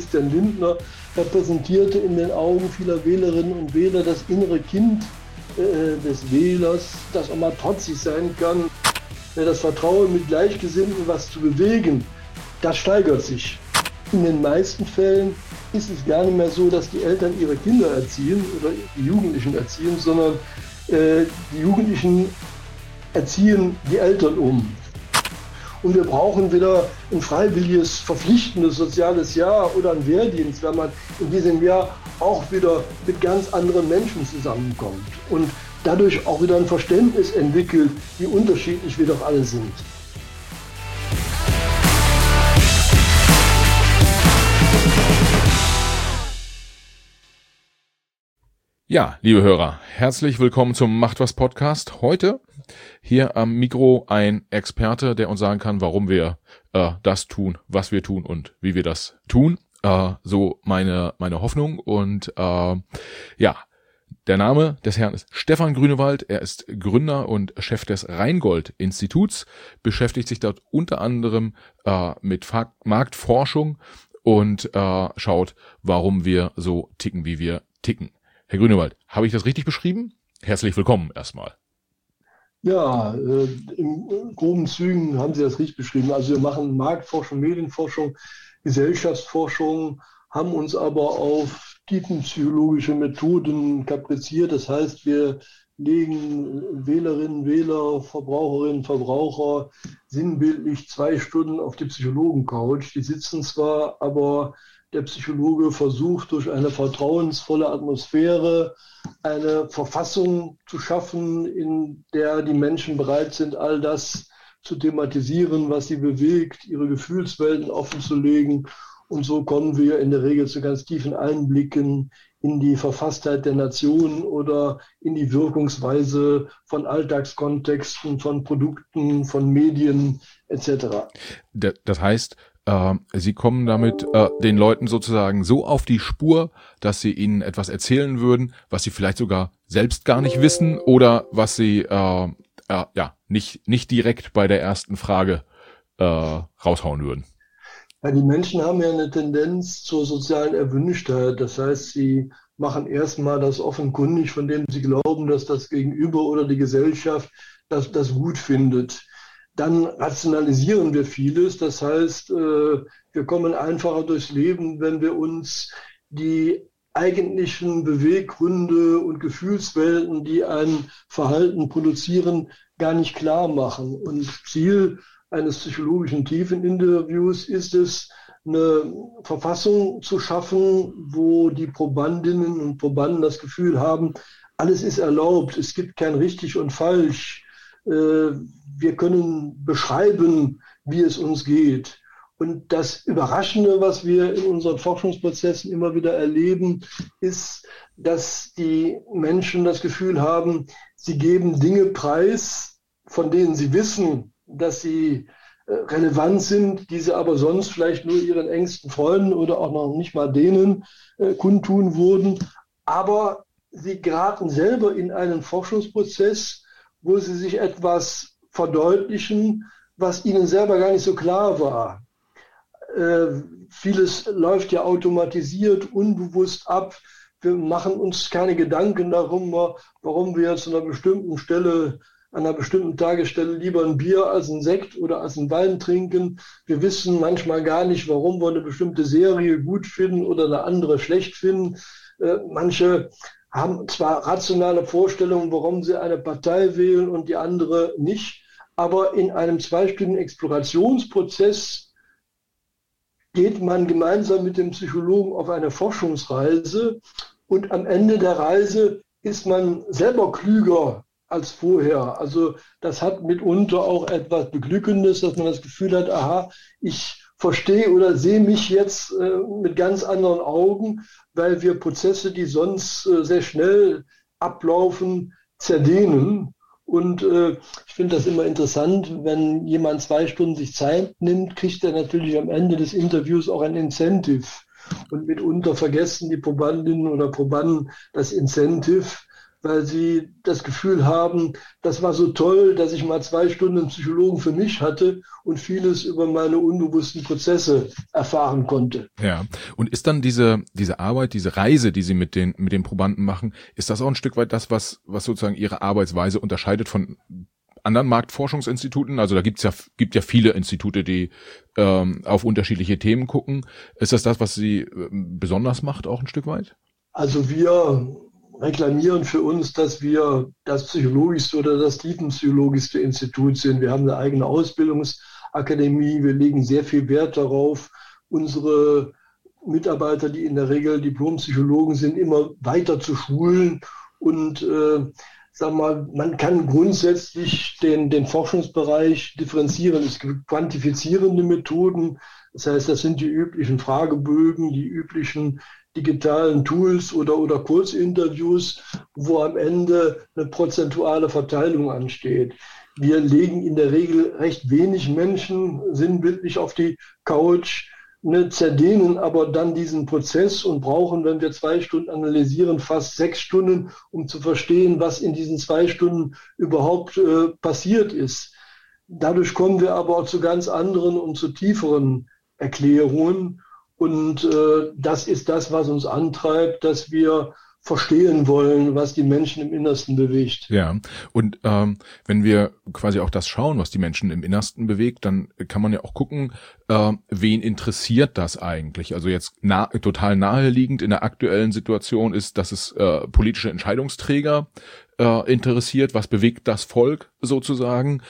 Christian Lindner repräsentierte in den Augen vieler Wählerinnen und Wähler das innere Kind des Wählers, das auch mal trotzig sein kann. Das Vertrauen, mit Gleichgesinnten was zu bewegen, das steigert sich. In den meisten Fällen ist es gar nicht mehr so, dass die Eltern ihre Kinder erziehen oder die Jugendlichen erziehen, sondern die Jugendlichen erziehen die Eltern um. Und wir brauchen wieder ein freiwilliges, verpflichtendes soziales Jahr oder einen Wehrdienst, wenn man in diesem Jahr auch wieder mit ganz anderen Menschen zusammenkommt und dadurch auch wieder ein Verständnis entwickelt, wie unterschiedlich wir doch alle sind. Ja, liebe Hörer, herzlich willkommen zum Macht was Podcast. Heute hier am Mikro ein Experte, der uns sagen kann, warum wir das tun, was wir tun und wie wir das tun. So meine Hoffnung. Und ja, der Name des Herrn ist Stefan Grünewald. Er ist Gründer und Chef des Rheingold-Instituts, beschäftigt sich dort unter anderem mit Marktforschung und schaut, warum wir so ticken, wie wir ticken. Herr Grünewald, habe ich das richtig beschrieben? Herzlich willkommen erstmal. Ja, in groben Zügen haben Sie das richtig beschrieben. Also wir machen Marktforschung, Medienforschung, Gesellschaftsforschung, haben uns aber auf tiefenpsychologische Methoden kapriziert. Das heißt, wir legen Wählerinnen, Wähler, Verbraucherinnen, Verbraucher sinnbildlich 2 Stunden auf die Psychologen-Couch. Die sitzen zwar, aber der Psychologe versucht durch eine vertrauensvolle Atmosphäre eine Verfassung zu schaffen, in der die Menschen bereit sind, all das zu thematisieren, was sie bewegt, ihre Gefühlswelten offenzulegen. Und so kommen wir in der Regel zu ganz tiefen Einblicken in die Verfasstheit der Nation oder in die Wirkungsweise von Alltagskontexten, von Produkten, von Medien etc. Das heißt, Sie kommen damit den Leuten sozusagen so auf die Spur, dass sie ihnen etwas erzählen würden, was sie vielleicht sogar selbst gar nicht wissen oder was sie nicht direkt bei der ersten Frage raushauen würden. Ja, die Menschen haben ja eine Tendenz zur sozialen Erwünschtheit. Das heißt, sie machen erstmal das offenkundig, von dem sie glauben, dass das Gegenüber oder die Gesellschaft das gut findet. Dann rationalisieren wir vieles. Das heißt, wir kommen einfacher durchs Leben, wenn wir uns die eigentlichen Beweggründe und Gefühlswelten, die ein Verhalten produzieren, gar nicht klar machen. Und Ziel eines psychologischen Tiefeninterviews ist es, eine Verfassung zu schaffen, wo die Probandinnen und Probanden das Gefühl haben, alles ist erlaubt, es gibt kein richtig und falsch. Wir können beschreiben, wie es uns geht. Und das Überraschende, was wir in unseren Forschungsprozessen immer wieder erleben, ist, dass die Menschen das Gefühl haben, sie geben Dinge preis, von denen sie wissen, dass sie relevant sind, die sie aber sonst vielleicht nur ihren engsten Freunden oder auch noch nicht mal denen kundtun würden. Aber sie geraten selber in einen Forschungsprozess, wo sie sich etwas verdeutlichen, was ihnen selber gar nicht so klar war. Vieles läuft ja automatisiert, unbewusst ab. Wir machen uns keine Gedanken darum, warum wir jetzt an einer bestimmten Stelle, an einer bestimmten Tagesstelle lieber ein Bier als ein Sekt oder als ein Wein trinken. Wir wissen manchmal gar nicht, warum wir eine bestimmte Serie gut finden oder eine andere schlecht finden. Manche haben zwar rationale Vorstellungen, warum sie eine Partei wählen und die andere nicht, aber in einem 2-stündigen Explorationsprozess geht man gemeinsam mit dem Psychologen auf eine Forschungsreise und am Ende der Reise ist man selber klüger als vorher. Also das hat mitunter auch etwas Beglückendes, dass man das Gefühl hat, aha, ich verstehe oder sehe mich jetzt mit ganz anderen Augen, weil wir Prozesse, die sonst sehr schnell ablaufen, zerdehnen. Und ich finde das immer interessant, wenn jemand 2 Stunden sich Zeit nimmt, kriegt er natürlich am Ende des Interviews auch ein Incentive. Und mitunter vergessen die Probandinnen oder Probanden das Incentive, weil sie das Gefühl haben, das war so toll, dass ich mal 2 Stunden einen Psychologen für mich hatte und vieles über meine unbewussten Prozesse erfahren konnte. Ja. Und ist dann diese Arbeit, diese Reise, die Sie mit den Probanden machen, ist das auch ein Stück weit das, was sozusagen Ihre Arbeitsweise unterscheidet von anderen Marktforschungsinstituten? Also da gibt ja viele Institute, die auf unterschiedliche Themen gucken. Ist das, was Sie besonders macht, auch ein Stück weit? Also wir reklamieren für uns, dass wir das psychologischste oder das tiefenpsychologischste Institut sind. Wir haben eine eigene Ausbildungsakademie. Wir legen sehr viel Wert darauf, unsere Mitarbeiter, die in der Regel Diplompsychologen sind, immer weiter zu schulen. Und sag mal, man kann grundsätzlich den Forschungsbereich differenzieren. Es gibt quantifizierende Methoden. Das heißt, das sind die üblichen Fragebögen, die üblichen digitalen Tools oder Kurzinterviews, wo am Ende eine prozentuale Verteilung ansteht. Wir legen in der Regel recht wenig Menschen sinnbildlich auf die Couch, zerdehnen aber dann diesen Prozess und brauchen, wenn wir 2 Stunden analysieren, fast 6 Stunden, um zu verstehen, was in diesen 2 Stunden überhaupt passiert ist. Dadurch kommen wir aber auch zu ganz anderen und zu tieferen Erklärungen. Und das ist das, was uns antreibt, dass wir verstehen wollen, was die Menschen im Innersten bewegt. Ja, und wenn wir quasi auch das schauen, was die Menschen im Innersten bewegt, dann kann man ja auch gucken, wen interessiert das eigentlich? Also jetzt total naheliegend in der aktuellen Situation ist, dass es politische Entscheidungsträger interessiert, was bewegt das Volk sozusagen.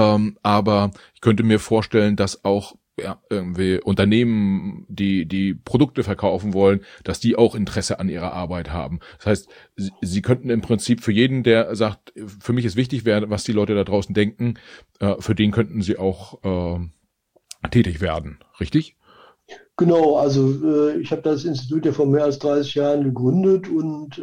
Aber ich könnte mir vorstellen, dass auch irgendwie Unternehmen, die Produkte verkaufen wollen, dass die auch Interesse an ihrer Arbeit haben. Das heißt, sie könnten im Prinzip für jeden, der sagt, für mich ist wichtig, was die Leute da draußen denken, für den könnten sie auch tätig werden. Richtig? Genau, also ich habe das Institut ja vor mehr als 30 Jahren gegründet und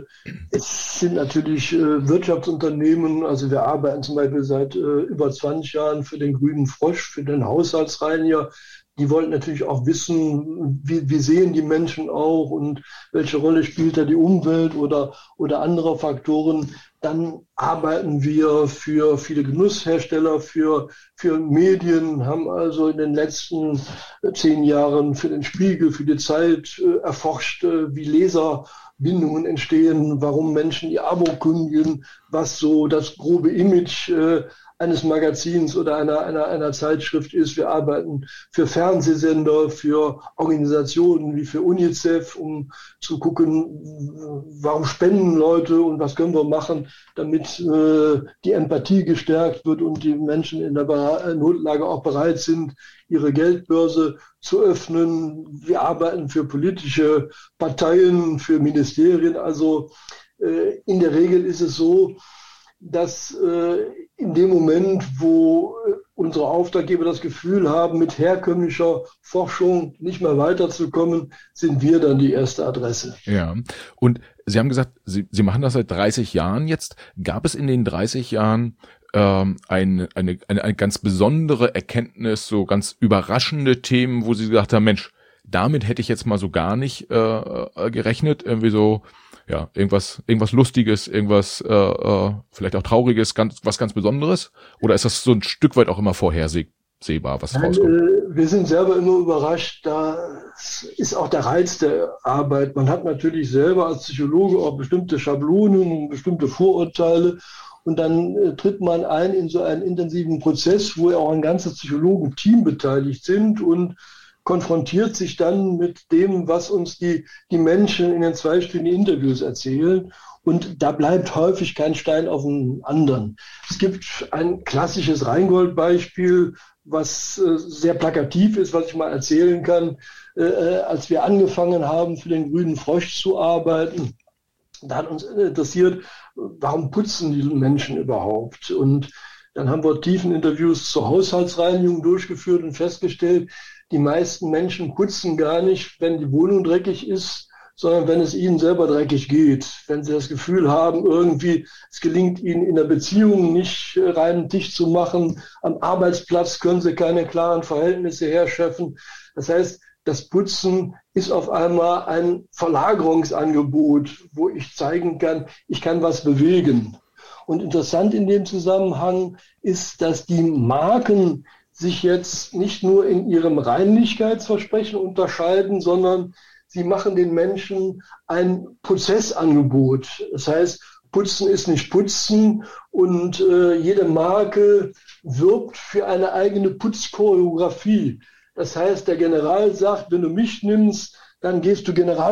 es sind natürlich Wirtschaftsunternehmen, also wir arbeiten zum Beispiel seit über 20 Jahren für den Grünen Frosch, für den Haushaltsreiniger. Die wollten natürlich auch wissen, wie sehen die Menschen auch und welche Rolle spielt da die Umwelt oder andere Faktoren. Dann arbeiten wir für viele Genusshersteller, für Medien, haben also in den letzten 10 Jahren für den Spiegel, für die Zeit erforscht, wie Leserbindungen entstehen, warum Menschen ihr Abo kündigen, was so das grobe Image eines Magazins oder einer Zeitschrift ist. Wir arbeiten für Fernsehsender, für Organisationen wie für UNICEF, um zu gucken, warum spenden Leute und was können wir machen, damit die Empathie gestärkt wird und die Menschen in der Notlage auch bereit sind, ihre Geldbörse zu öffnen. Wir arbeiten für politische Parteien, für Ministerien. Also in der Regel ist es so, dass in dem Moment, wo unsere Auftraggeber das Gefühl haben, mit herkömmlicher Forschung nicht mehr weiterzukommen, sind wir dann die erste Adresse. Ja, und Sie haben gesagt, Sie machen das seit 30 Jahren jetzt. Gab es in den 30 Jahren eine ganz besondere Erkenntnis, so ganz überraschende Themen, wo Sie gesagt haben, Mensch, damit hätte ich jetzt mal so gar nicht gerechnet, irgendwie so, ja, irgendwas Lustiges, irgendwas vielleicht auch Trauriges, was ganz Besonderes? Oder ist das so ein Stück weit auch immer vorhersehbar, was rauskommt? Wir sind selber immer überrascht. Das ist auch der Reiz der Arbeit. Man hat natürlich selber als Psychologe auch bestimmte Schablonen, bestimmte Vorurteile. Und dann tritt man ein in so einen intensiven Prozess, wo ja auch ein ganzes Psychologenteam beteiligt sind und konfrontiert sich dann mit dem, was uns die Menschen in den 2-stündigen Interviews erzählen. Und da bleibt häufig kein Stein auf dem anderen. Es gibt ein klassisches Rheingold-Beispiel, was sehr plakativ ist, was ich mal erzählen kann. Als wir angefangen haben, für den Grünen Frosch zu arbeiten, da hat uns interessiert, warum putzen die Menschen überhaupt? Und dann haben wir Tiefeninterviews zur Haushaltsreinigung durchgeführt und festgestellt, die meisten Menschen putzen gar nicht, wenn die Wohnung dreckig ist, sondern wenn es ihnen selber dreckig geht. Wenn sie das Gefühl haben, irgendwie, es gelingt ihnen in der Beziehung nicht reinen Tisch zu machen, am Arbeitsplatz können sie keine klaren Verhältnisse herschaffen. Das heißt, das Putzen ist auf einmal ein Verlagerungsangebot, wo ich zeigen kann, ich kann was bewegen. Und interessant in dem Zusammenhang ist, dass die Marken sich jetzt nicht nur in ihrem Reinlichkeitsversprechen unterscheiden, sondern sie machen den Menschen ein Prozessangebot. Das heißt, Putzen ist nicht Putzen und jede Marke wirbt für eine eigene Putzchoreografie. Das heißt, der General sagt, wenn du mich nimmst, dann gehst du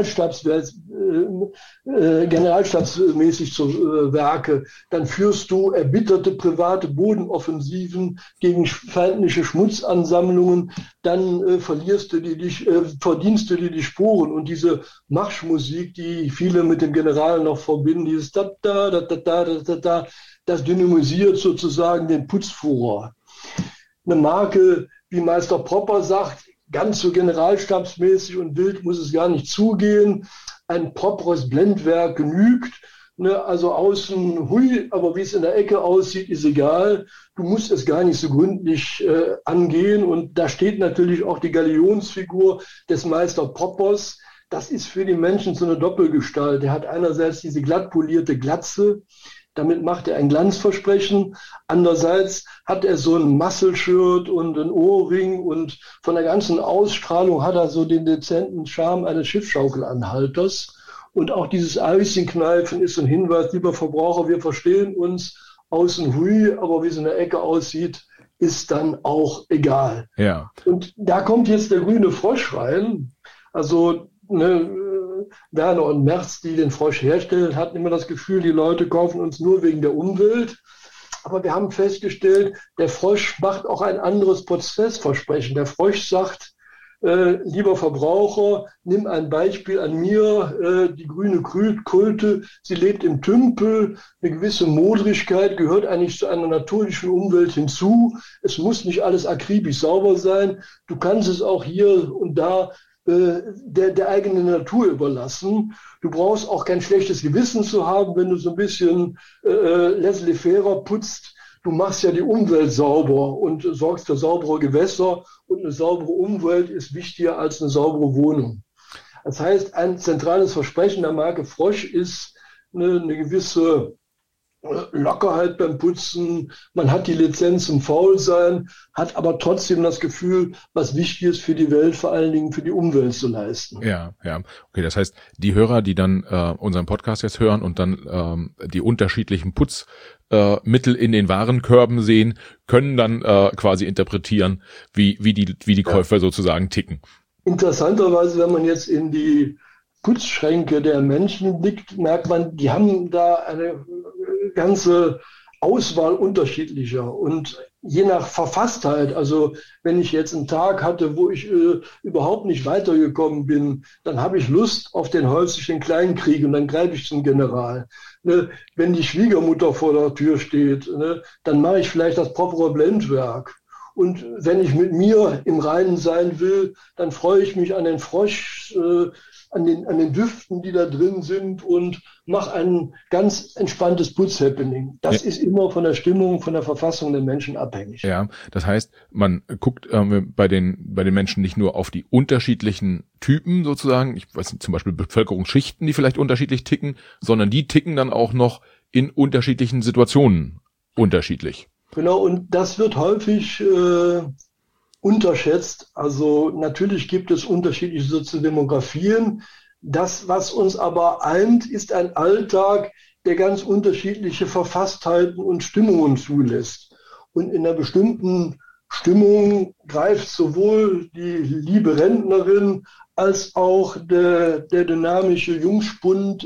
generalstabsmäßig zu Werke. Dann führst du erbitterte private Bodenoffensiven gegen feindliche Schmutzansammlungen. Dann verdienst du dir die Sporen. Und diese Marschmusik, die viele mit dem General noch verbinden, dieses da da da da da da da, das dynamisiert sozusagen den Putzfuror. Eine Marke, wie Meister Popper sagt, ganz so generalstabsmäßig und wild muss es gar nicht zugehen. Ein properes Blendwerk genügt. Ne? Also außen, hui, aber wie es in der Ecke aussieht, ist egal. Du musst es gar nicht so gründlich angehen. Und da steht natürlich auch die Galionsfigur des Meister Poppers. Das ist für die Menschen so eine Doppelgestalt. Er hat einerseits diese glatt polierte Glatze. Damit macht er ein Glanzversprechen. Andererseits hat er so ein Muscle-Shirt und ein Ohrring und von der ganzen Ausstrahlung hat er so den dezenten Charme eines Schiffschaukelanhalters. Und auch dieses Eicchenkneifen ist ein Hinweis, lieber Verbraucher, wir verstehen uns, außen hui, aber wie es in der Ecke aussieht, ist dann auch egal. Ja. Und da kommt jetzt der grüne Frosch rein. Also, Werner und Merz, die den Frosch herstellen, hatten immer das Gefühl, die Leute kaufen uns nur wegen der Umwelt. Aber wir haben festgestellt, der Frosch macht auch ein anderes Prozessversprechen. Der Frosch sagt, lieber Verbraucher, nimm ein Beispiel an mir, die grüne Kulte, sie lebt im Tümpel, eine gewisse Modrigkeit gehört eigentlich zu einer natürlichen Umwelt hinzu. Es muss nicht alles akribisch sauber sein. Du kannst es auch hier und da der eigenen Natur überlassen. Du brauchst auch kein schlechtes Gewissen zu haben, wenn du so ein bisschen laissez-faire putzt. Du machst ja die Umwelt sauber und sorgst für saubere Gewässer und eine saubere Umwelt ist wichtiger als eine saubere Wohnung. Das heißt, ein zentrales Versprechen der Marke Frosch ist eine gewisse Lockerheit beim Putzen, man hat die Lizenz zum Faulsein, hat aber trotzdem das Gefühl, was wichtig ist für die Welt, vor allen Dingen für die Umwelt zu leisten. Ja. Okay, das heißt, die Hörer, die dann unseren Podcast jetzt hören und dann die unterschiedlichen Putzmittel in den Warenkörben sehen, können dann quasi interpretieren, wie die Käufer sozusagen ticken. Interessanterweise, wenn man jetzt in die Putzschränke der Menschen blickt, merkt man, die haben da eine ganze Auswahl unterschiedlicher und je nach Verfasstheit, also wenn ich jetzt einen Tag hatte, wo ich überhaupt nicht weitergekommen bin, dann habe ich Lust auf den häuslichen Kleinkrieg und dann greife ich zum General. Ne? Wenn die Schwiegermutter vor der Tür steht, dann mache ich vielleicht das propere Blendwerk. Und wenn ich mit mir im Reinen sein will, dann freue ich mich an den Frosch, an den Düften, die da drin sind und mache ein ganz entspanntes Putz-Happening. Das ist immer von der Stimmung, von der Verfassung der Menschen abhängig. Ja, das heißt, man guckt bei den Menschen nicht nur auf die unterschiedlichen Typen sozusagen, ich weiß nicht, zum Beispiel Bevölkerungsschichten, die vielleicht unterschiedlich ticken, sondern die ticken dann auch noch in unterschiedlichen Situationen unterschiedlich. Genau, und das wird häufig unterschätzt. Also natürlich gibt es unterschiedliche Soziodemografien. Das, was uns aber eint, ist ein Alltag, der ganz unterschiedliche Verfasstheiten und Stimmungen zulässt. Und in einer bestimmten Stimmung greift sowohl die liebe Rentnerin als auch der dynamische Jungspund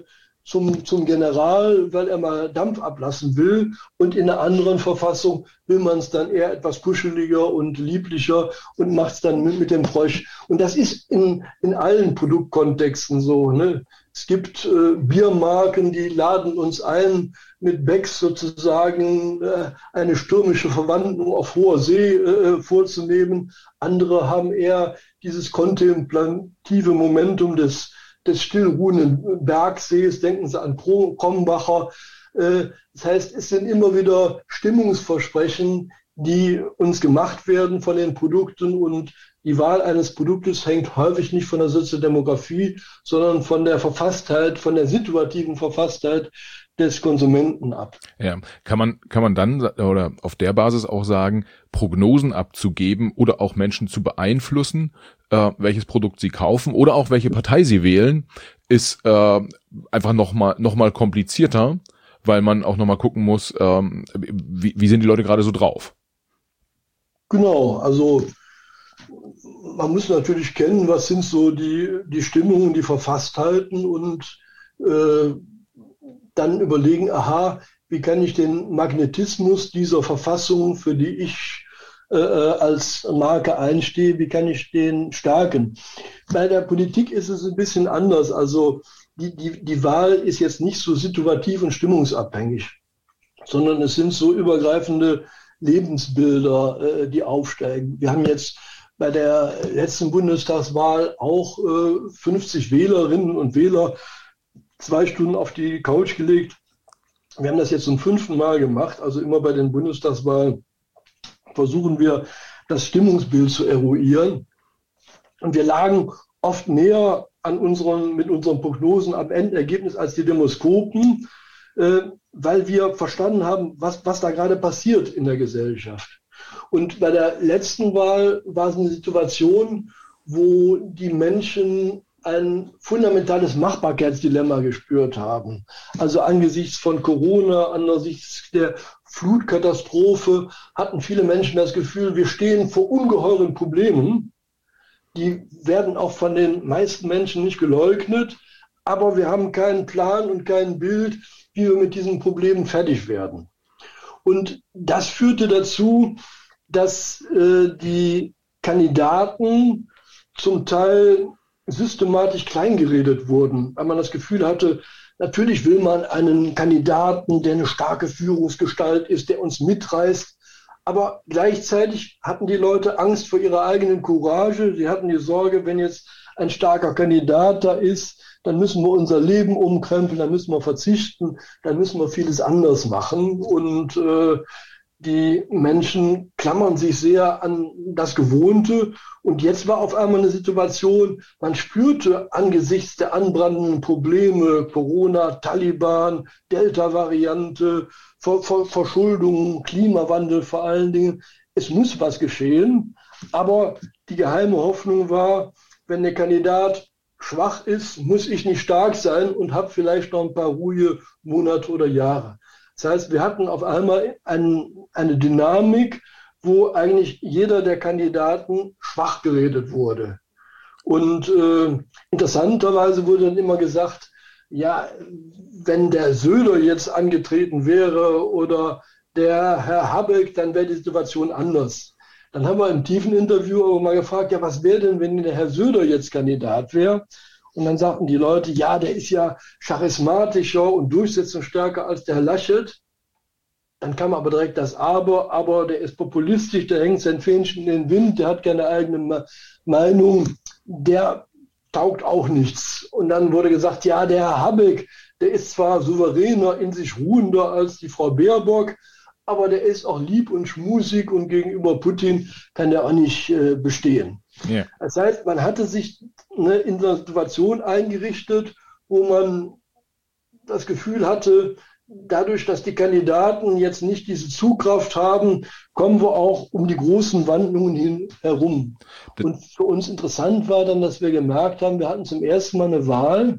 zum General, weil er mal Dampf ablassen will. Und in einer anderen Verfassung will man es dann eher etwas kuscheliger und lieblicher und macht es dann mit dem Frosch. Und das ist in allen Produktkontexten so. Ne? Es gibt Biermarken, die laden uns ein, mit Becks sozusagen eine stürmische Verwandlung auf hoher See vorzunehmen. Andere haben eher dieses kontemplative Momentum des stillruhenden Bergsees, denken Sie an Krombacher. Das heißt, es sind immer wieder Stimmungsversprechen, die uns gemacht werden von den Produkten und die Wahl eines Produktes hängt häufig nicht von der Soziodemografie, sondern von der Verfasstheit, von der situativen Verfasstheit des Konsumenten ab. Ja, kann man dann oder auf der Basis auch sagen, Prognosen abzugeben oder auch Menschen zu beeinflussen, welches Produkt sie kaufen oder auch welche Partei sie wählen, ist einfach noch mal komplizierter, weil man auch noch mal gucken muss, wie sind die Leute gerade so drauf. Genau, also man muss natürlich kennen, was sind so die Stimmungen, die Verfasstheiten und dann überlegen, aha, wie kann ich den Magnetismus dieser Verfassung, für die ich als Marke einstehe, wie kann ich den stärken? Bei der Politik ist es ein bisschen anders. Also die Wahl ist jetzt nicht so situativ und stimmungsabhängig, sondern es sind so übergreifende Lebensbilder, die aufsteigen. Wir haben jetzt bei der letzten Bundestagswahl auch 50 Wählerinnen und Wähler 2 Stunden auf die Couch gelegt. Wir haben das jetzt zum 5. Mal gemacht. Also immer bei den Bundestagswahlen versuchen wir, das Stimmungsbild zu eruieren. Und wir lagen oft näher mit unseren Prognosen am Endergebnis als die Demoskopen, weil wir verstanden haben, was da gerade passiert in der Gesellschaft. Und bei der letzten Wahl war es eine Situation, wo die Menschen ein fundamentales Machbarkeitsdilemma gespürt haben. Also angesichts von Corona, angesichts der Flutkatastrophe hatten viele Menschen das Gefühl, wir stehen vor ungeheuren Problemen. Die werden auch von den meisten Menschen nicht geleugnet, aber wir haben keinen Plan und kein Bild, wie wir mit diesen Problemen fertig werden. Und das führte dazu, dass die Kandidaten zum Teil systematisch kleingeredet wurden, weil man das Gefühl hatte, natürlich will man einen Kandidaten, der eine starke Führungsgestalt ist, der uns mitreißt, aber gleichzeitig hatten die Leute Angst vor ihrer eigenen Courage. Sie hatten die Sorge, wenn jetzt ein starker Kandidat da ist, dann müssen wir unser Leben umkrempeln, dann müssen wir verzichten, dann müssen wir vieles anders machen. Und die Menschen klammern sich sehr an das Gewohnte. Und jetzt war auf einmal eine Situation, man spürte angesichts der anbrandenden Probleme, Corona, Taliban, Delta-Variante, Verschuldung, Klimawandel vor allen Dingen, es muss was geschehen. Aber die geheime Hoffnung war, wenn der Kandidat schwach ist, muss ich nicht stark sein und habe vielleicht noch ein paar ruhige Monate oder Jahre. Das heißt, wir hatten auf einmal eine Dynamik, wo eigentlich jeder der Kandidaten schwach geredet wurde. Und interessanterweise wurde dann immer gesagt, ja, wenn der Söder jetzt angetreten wäre oder der Herr Habeck, dann wäre die Situation anders. Dann haben wir im tiefen Interview aber mal gefragt, ja, was wäre denn, wenn der Herr Söder jetzt Kandidat wäre? Und dann sagten die Leute, ja, der ist ja charismatischer und durchsetzungsstärker als der Herr Laschet. Dann kam aber direkt das aber der ist populistisch, der hängt sein Fähnchen in den Wind, der hat keine eigene Meinung, der taugt auch nichts. Und dann wurde gesagt, ja, der Herr Habeck, der ist zwar souveräner, in sich ruhender als die Frau Baerbock, aber der ist auch lieb und schmusig und gegenüber Putin kann der auch nicht bestehen. Yeah. Das heißt, man hatte sich in einer Situation eingerichtet, wo man das Gefühl hatte, dadurch, dass die Kandidaten jetzt nicht diese Zugkraft haben, kommen wir auch um die großen Wandlungen herum. Und für uns interessant war dann, dass wir gemerkt haben, wir hatten zum ersten Mal eine Wahl,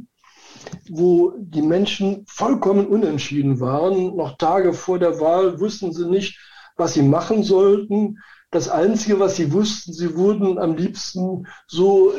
wo die Menschen vollkommen unentschieden waren. Noch Tage vor der Wahl wussten sie nicht, was sie machen sollten. Das Einzige, was sie wussten, sie würden am liebsten so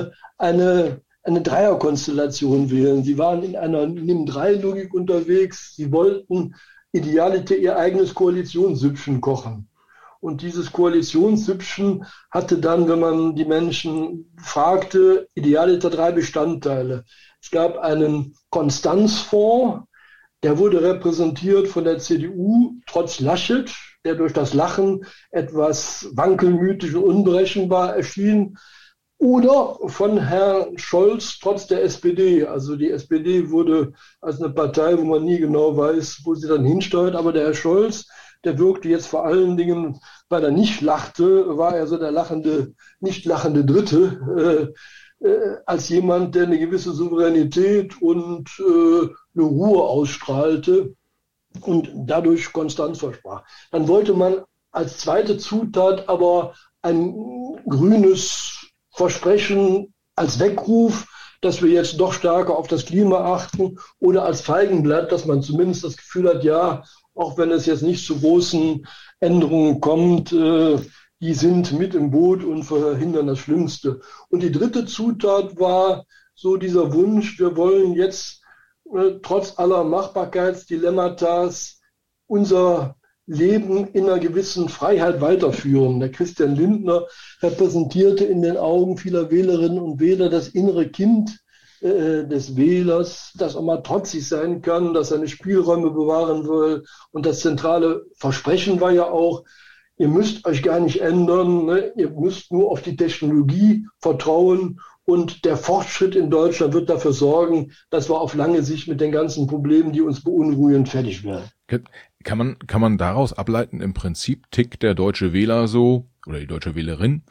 eine Dreierkonstellation wählen. Sie waren in einer Nimm-3-Logik unterwegs. Sie wollten idealiter ihr eigenes Koalitionssüppchen kochen. Und dieses Koalitionssüppchen hatte dann, wenn man die Menschen fragte, idealiter 3 Bestandteile. Es gab einen Konstanzfonds, der wurde repräsentiert von der CDU, trotz Laschet, der durch das Lachen etwas wankelmütig und unberechenbar erschien, oder von Herrn Scholz, trotz der SPD. Also die SPD wurde als eine Partei, wo man nie genau weiß, wo sie dann hinsteuert, aber der Herr Scholz der wirkte jetzt vor allen Dingen, weil er nicht lachte, war er so der nicht lachende Dritte, als jemand, der eine gewisse Souveränität und eine Ruhe ausstrahlte und dadurch Konstanz versprach. Dann wollte man als zweite Zutat aber ein grünes Versprechen als Weckruf, dass wir jetzt doch stärker auf das Klima achten, oder als Feigenblatt, dass man zumindest das Gefühl hat, ja, auch wenn es jetzt nicht zu großen Änderungen kommt, die sind mit im Boot und verhindern das Schlimmste. Und die dritte Zutat war so dieser Wunsch, wir wollen jetzt trotz aller Machbarkeitsdilemmata unser Leben in einer gewissen Freiheit weiterführen. Der Christian Lindner repräsentierte in den Augen vieler Wählerinnen und Wähler das innere Kind des Wählers, das auch mal trotzig sein kann, das seine Spielräume bewahren will. Und das zentrale Versprechen war ja auch, ihr müsst euch gar nicht ändern, ne? Ihr müsst nur auf die Technologie vertrauen. Und der Fortschritt in Deutschland wird dafür sorgen, dass wir auf lange Sicht mit den ganzen Problemen, die uns beunruhigen, fertig werden. Kann man daraus ableiten, im Prinzip tickt der deutsche Wähler so, oder die deutsche Wählerin,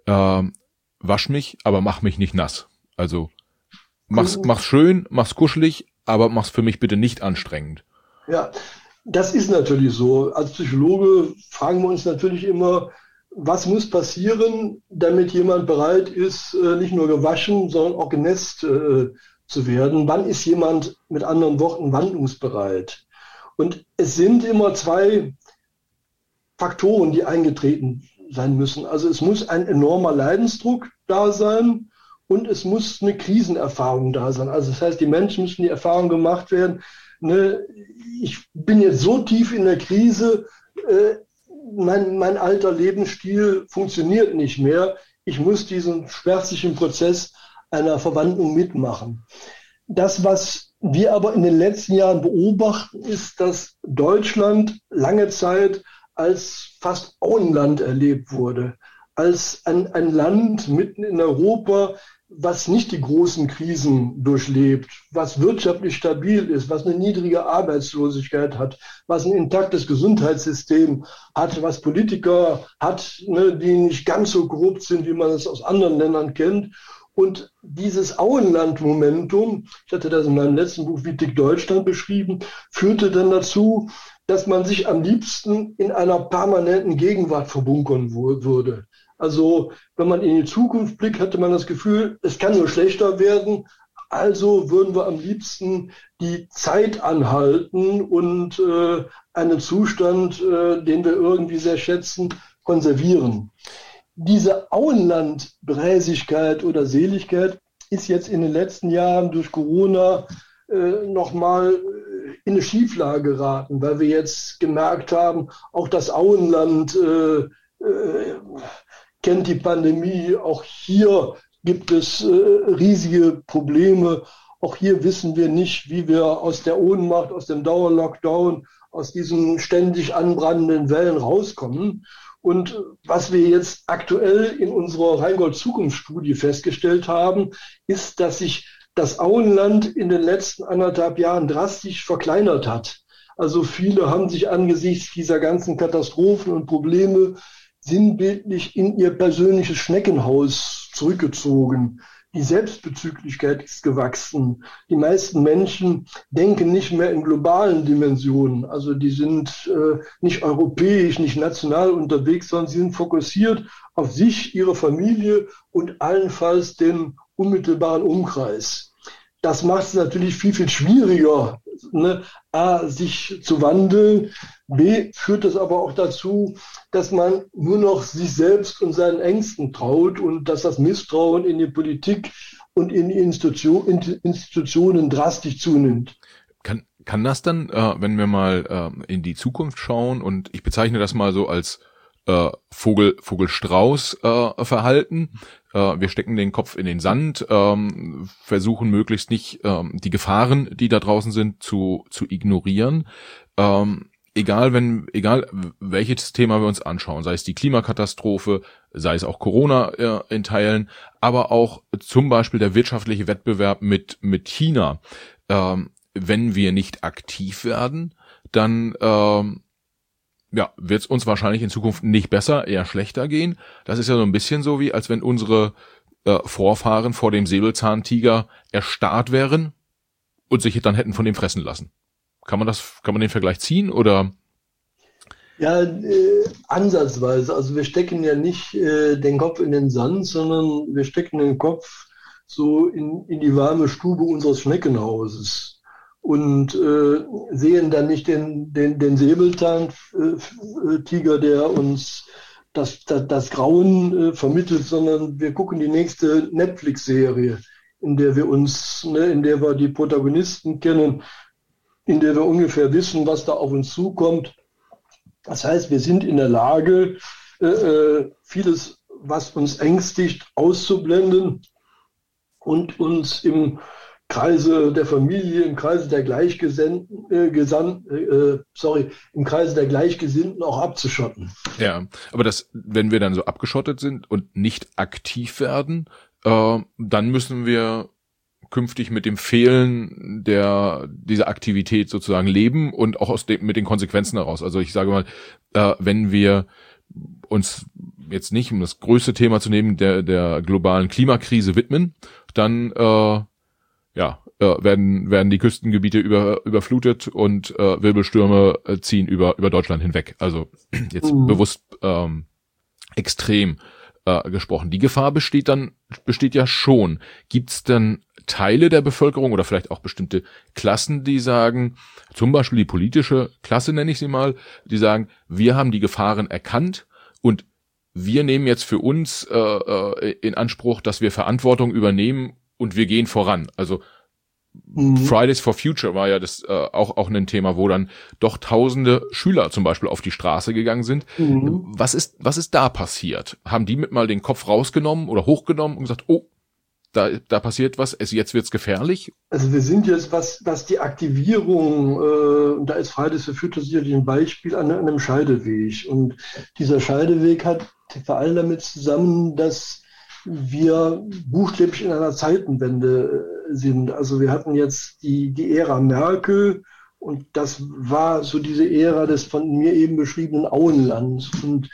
wasch mich, aber mach mich nicht nass. Also mach's schön, mach's kuschelig, aber mach's für mich bitte nicht anstrengend. Ja, das ist natürlich so. Als Psychologe fragen wir uns natürlich immer, was muss passieren, damit jemand bereit ist, nicht nur gewaschen, sondern auch genässt zu werden? Wann ist jemand mit anderen Worten wandlungsbereit? Und es sind immer zwei Faktoren, die eingetreten sein müssen. Also es muss ein enormer Leidensdruck da sein und es muss eine Krisenerfahrung da sein. Also das heißt, die Menschen müssen die Erfahrung gemacht werden, ne, ich bin jetzt so tief in der Krise, mein alter Lebensstil funktioniert nicht mehr. Ich muss diesen schmerzlichen Prozess einer Verwandlung mitmachen. Das, was wir aber in den letzten Jahren beobachten, ist, dass Deutschland lange Zeit als fast Auenland erlebt wurde. Als ein Land mitten in Europa, was nicht die großen Krisen durchlebt, was wirtschaftlich stabil ist, was eine niedrige Arbeitslosigkeit hat, was ein intaktes Gesundheitssystem hat, was Politiker hat, ne, die nicht ganz so korrupt sind, wie man es aus anderen Ländern kennt. Und dieses Auenland-Momentum, ich hatte das in meinem letzten Buch Wie tickt Deutschland beschrieben, führte dann dazu, dass man sich am liebsten in einer permanenten Gegenwart verbunkern würde. Also wenn man in die Zukunft blickt, hatte man das Gefühl, es kann nur schlechter werden. Also würden wir am liebsten die Zeit anhalten und einen Zustand, den wir irgendwie sehr schätzen, konservieren. Diese Auenland-Bräsigkeit oder Seligkeit ist jetzt in den letzten Jahren durch Corona nochmal in eine Schieflage geraten, weil wir jetzt gemerkt haben, auch das Auenland kennt die Pandemie. Auch hier gibt es riesige Probleme. Auch hier wissen wir nicht, wie wir aus der Ohnmacht, aus dem Dauerlockdown, aus diesen ständig anbrandenden Wellen rauskommen. Und was wir jetzt aktuell in unserer Rheingold-Zukunftsstudie festgestellt haben, ist, dass sich das Auenland in den letzten 1,5 Jahren drastisch verkleinert hat. Also viele haben sich angesichts dieser ganzen Katastrophen und Probleme sinnbildlich in ihr persönliches Schneckenhaus zurückgezogen. Die Selbstbezüglichkeit ist gewachsen. Die meisten Menschen denken nicht mehr in globalen Dimensionen. Also die sind nicht europäisch, nicht national unterwegs, sondern sie sind fokussiert auf sich, ihre Familie und allenfalls den unmittelbaren Umkreis. Das macht es natürlich viel, viel schwieriger, ne? A, sich zu wandeln. B, führt es aber auch dazu, dass man nur noch sich selbst und seinen Ängsten traut und dass das Misstrauen in die Politik und in die Institutionen drastisch zunimmt. Kann das dann, wenn wir mal in die Zukunft schauen, und ich bezeichne das mal so als Vogel-Strauß-Verhalten. Wir stecken den Kopf in den Sand, versuchen möglichst nicht die Gefahren, die da draußen sind, zu ignorieren. Egal welches Thema wir uns anschauen, sei es die Klimakatastrophe, sei es auch Corona in Teilen, aber auch zum Beispiel der wirtschaftliche Wettbewerb mit China. Wenn wir nicht aktiv werden, dann ja, wird es uns wahrscheinlich in Zukunft nicht besser, eher schlechter gehen. Das ist ja so ein bisschen so, wie als wenn unsere Vorfahren vor dem Säbelzahntiger erstarrt wären und sich dann hätten von dem fressen lassen. Kann man den Vergleich ziehen oder? Ja, ansatzweise. Also wir stecken ja nicht den Kopf in den Sand, sondern wir stecken den Kopf so in die warme Stube unseres Schneckenhauses und sehen dann nicht den Säbelzahntiger, der uns das Grauen vermittelt, sondern wir gucken die nächste Netflix-Serie, in der wir die Protagonisten kennen, in der wir ungefähr wissen, was da auf uns zukommt. Das heißt, wir sind in der Lage, vieles, was uns ängstigt, auszublenden und uns im Kreise der Familie, im Kreise der im Kreise der Gleichgesinnten auch abzuschotten. Ja, aber wenn wir dann so abgeschottet sind und nicht aktiv werden, dann müssen wir künftig mit dem Fehlen dieser Aktivität sozusagen leben und auch mit den Konsequenzen daraus. Also ich sage mal, wenn wir uns jetzt nicht, um das größte Thema zu nehmen, der globalen Klimakrise widmen, dann werden die Küstengebiete überflutet und Wirbelstürme ziehen über Deutschland hinweg. Also jetzt bewusst extrem gesprochen. Die Gefahr besteht ja schon. Gibt's denn Teile der Bevölkerung oder vielleicht auch bestimmte Klassen, die sagen, zum Beispiel die politische Klasse nenne ich sie mal, die sagen, wir haben die Gefahren erkannt und wir nehmen jetzt für uns in Anspruch, dass wir Verantwortung übernehmen und wir gehen voran. Also Fridays for Future war ja das auch ein Thema, wo dann doch tausende Schüler zum Beispiel auf die Straße gegangen sind. Was ist da passiert? Haben die mal den Kopf rausgenommen oder hochgenommen und gesagt, oh, da passiert was, jetzt wird's gefährlich? Also wir sind jetzt, was die Aktivierung, da ist Fridays for Future sicherlich ein Beispiel an einem Scheideweg. Und dieser Scheideweg hat vor allem damit zusammen, dass wir buchstäblich in einer Zeitenwende sind. Also wir hatten jetzt die Ära Merkel und das war so diese Ära des von mir eben beschriebenen Auenlands. Und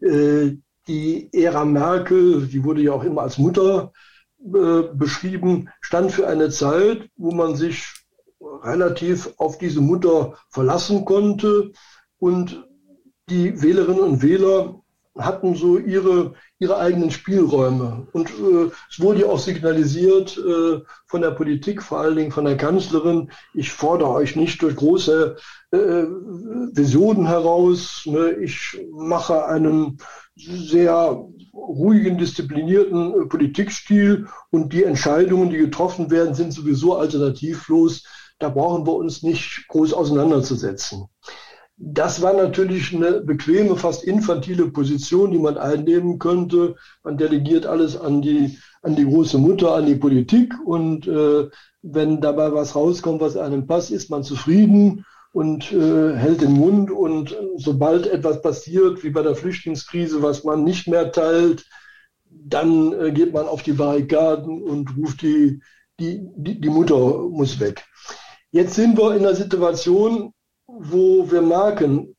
die Ära Merkel, die wurde ja auch immer als Mutter beschrieben, stand für eine Zeit, wo man sich relativ auf diese Mutter verlassen konnte und die Wählerinnen und Wähler hatten so ihre eigenen Spielräume. Und es wurde ja auch signalisiert von der Politik, vor allen Dingen von der Kanzlerin, ich fordere euch nicht durch große Visionen heraus. Ne? Ich mache einen sehr ruhigen, disziplinierten Politikstil und die Entscheidungen, die getroffen werden, sind sowieso alternativlos. Da brauchen wir uns nicht groß auseinanderzusetzen. Das war natürlich eine bequeme, fast infantile Position, die man einnehmen könnte. Man delegiert alles an die große Mutter, an die Politik und wenn dabei was rauskommt, was einem passt, ist man zufrieden und hält den Mund und sobald etwas passiert, wie bei der Flüchtlingskrise, was man nicht mehr teilt, dann geht man auf die Barrikaden und ruft die Mutter muss weg. Jetzt sind wir in einer Situation, wo wir merken,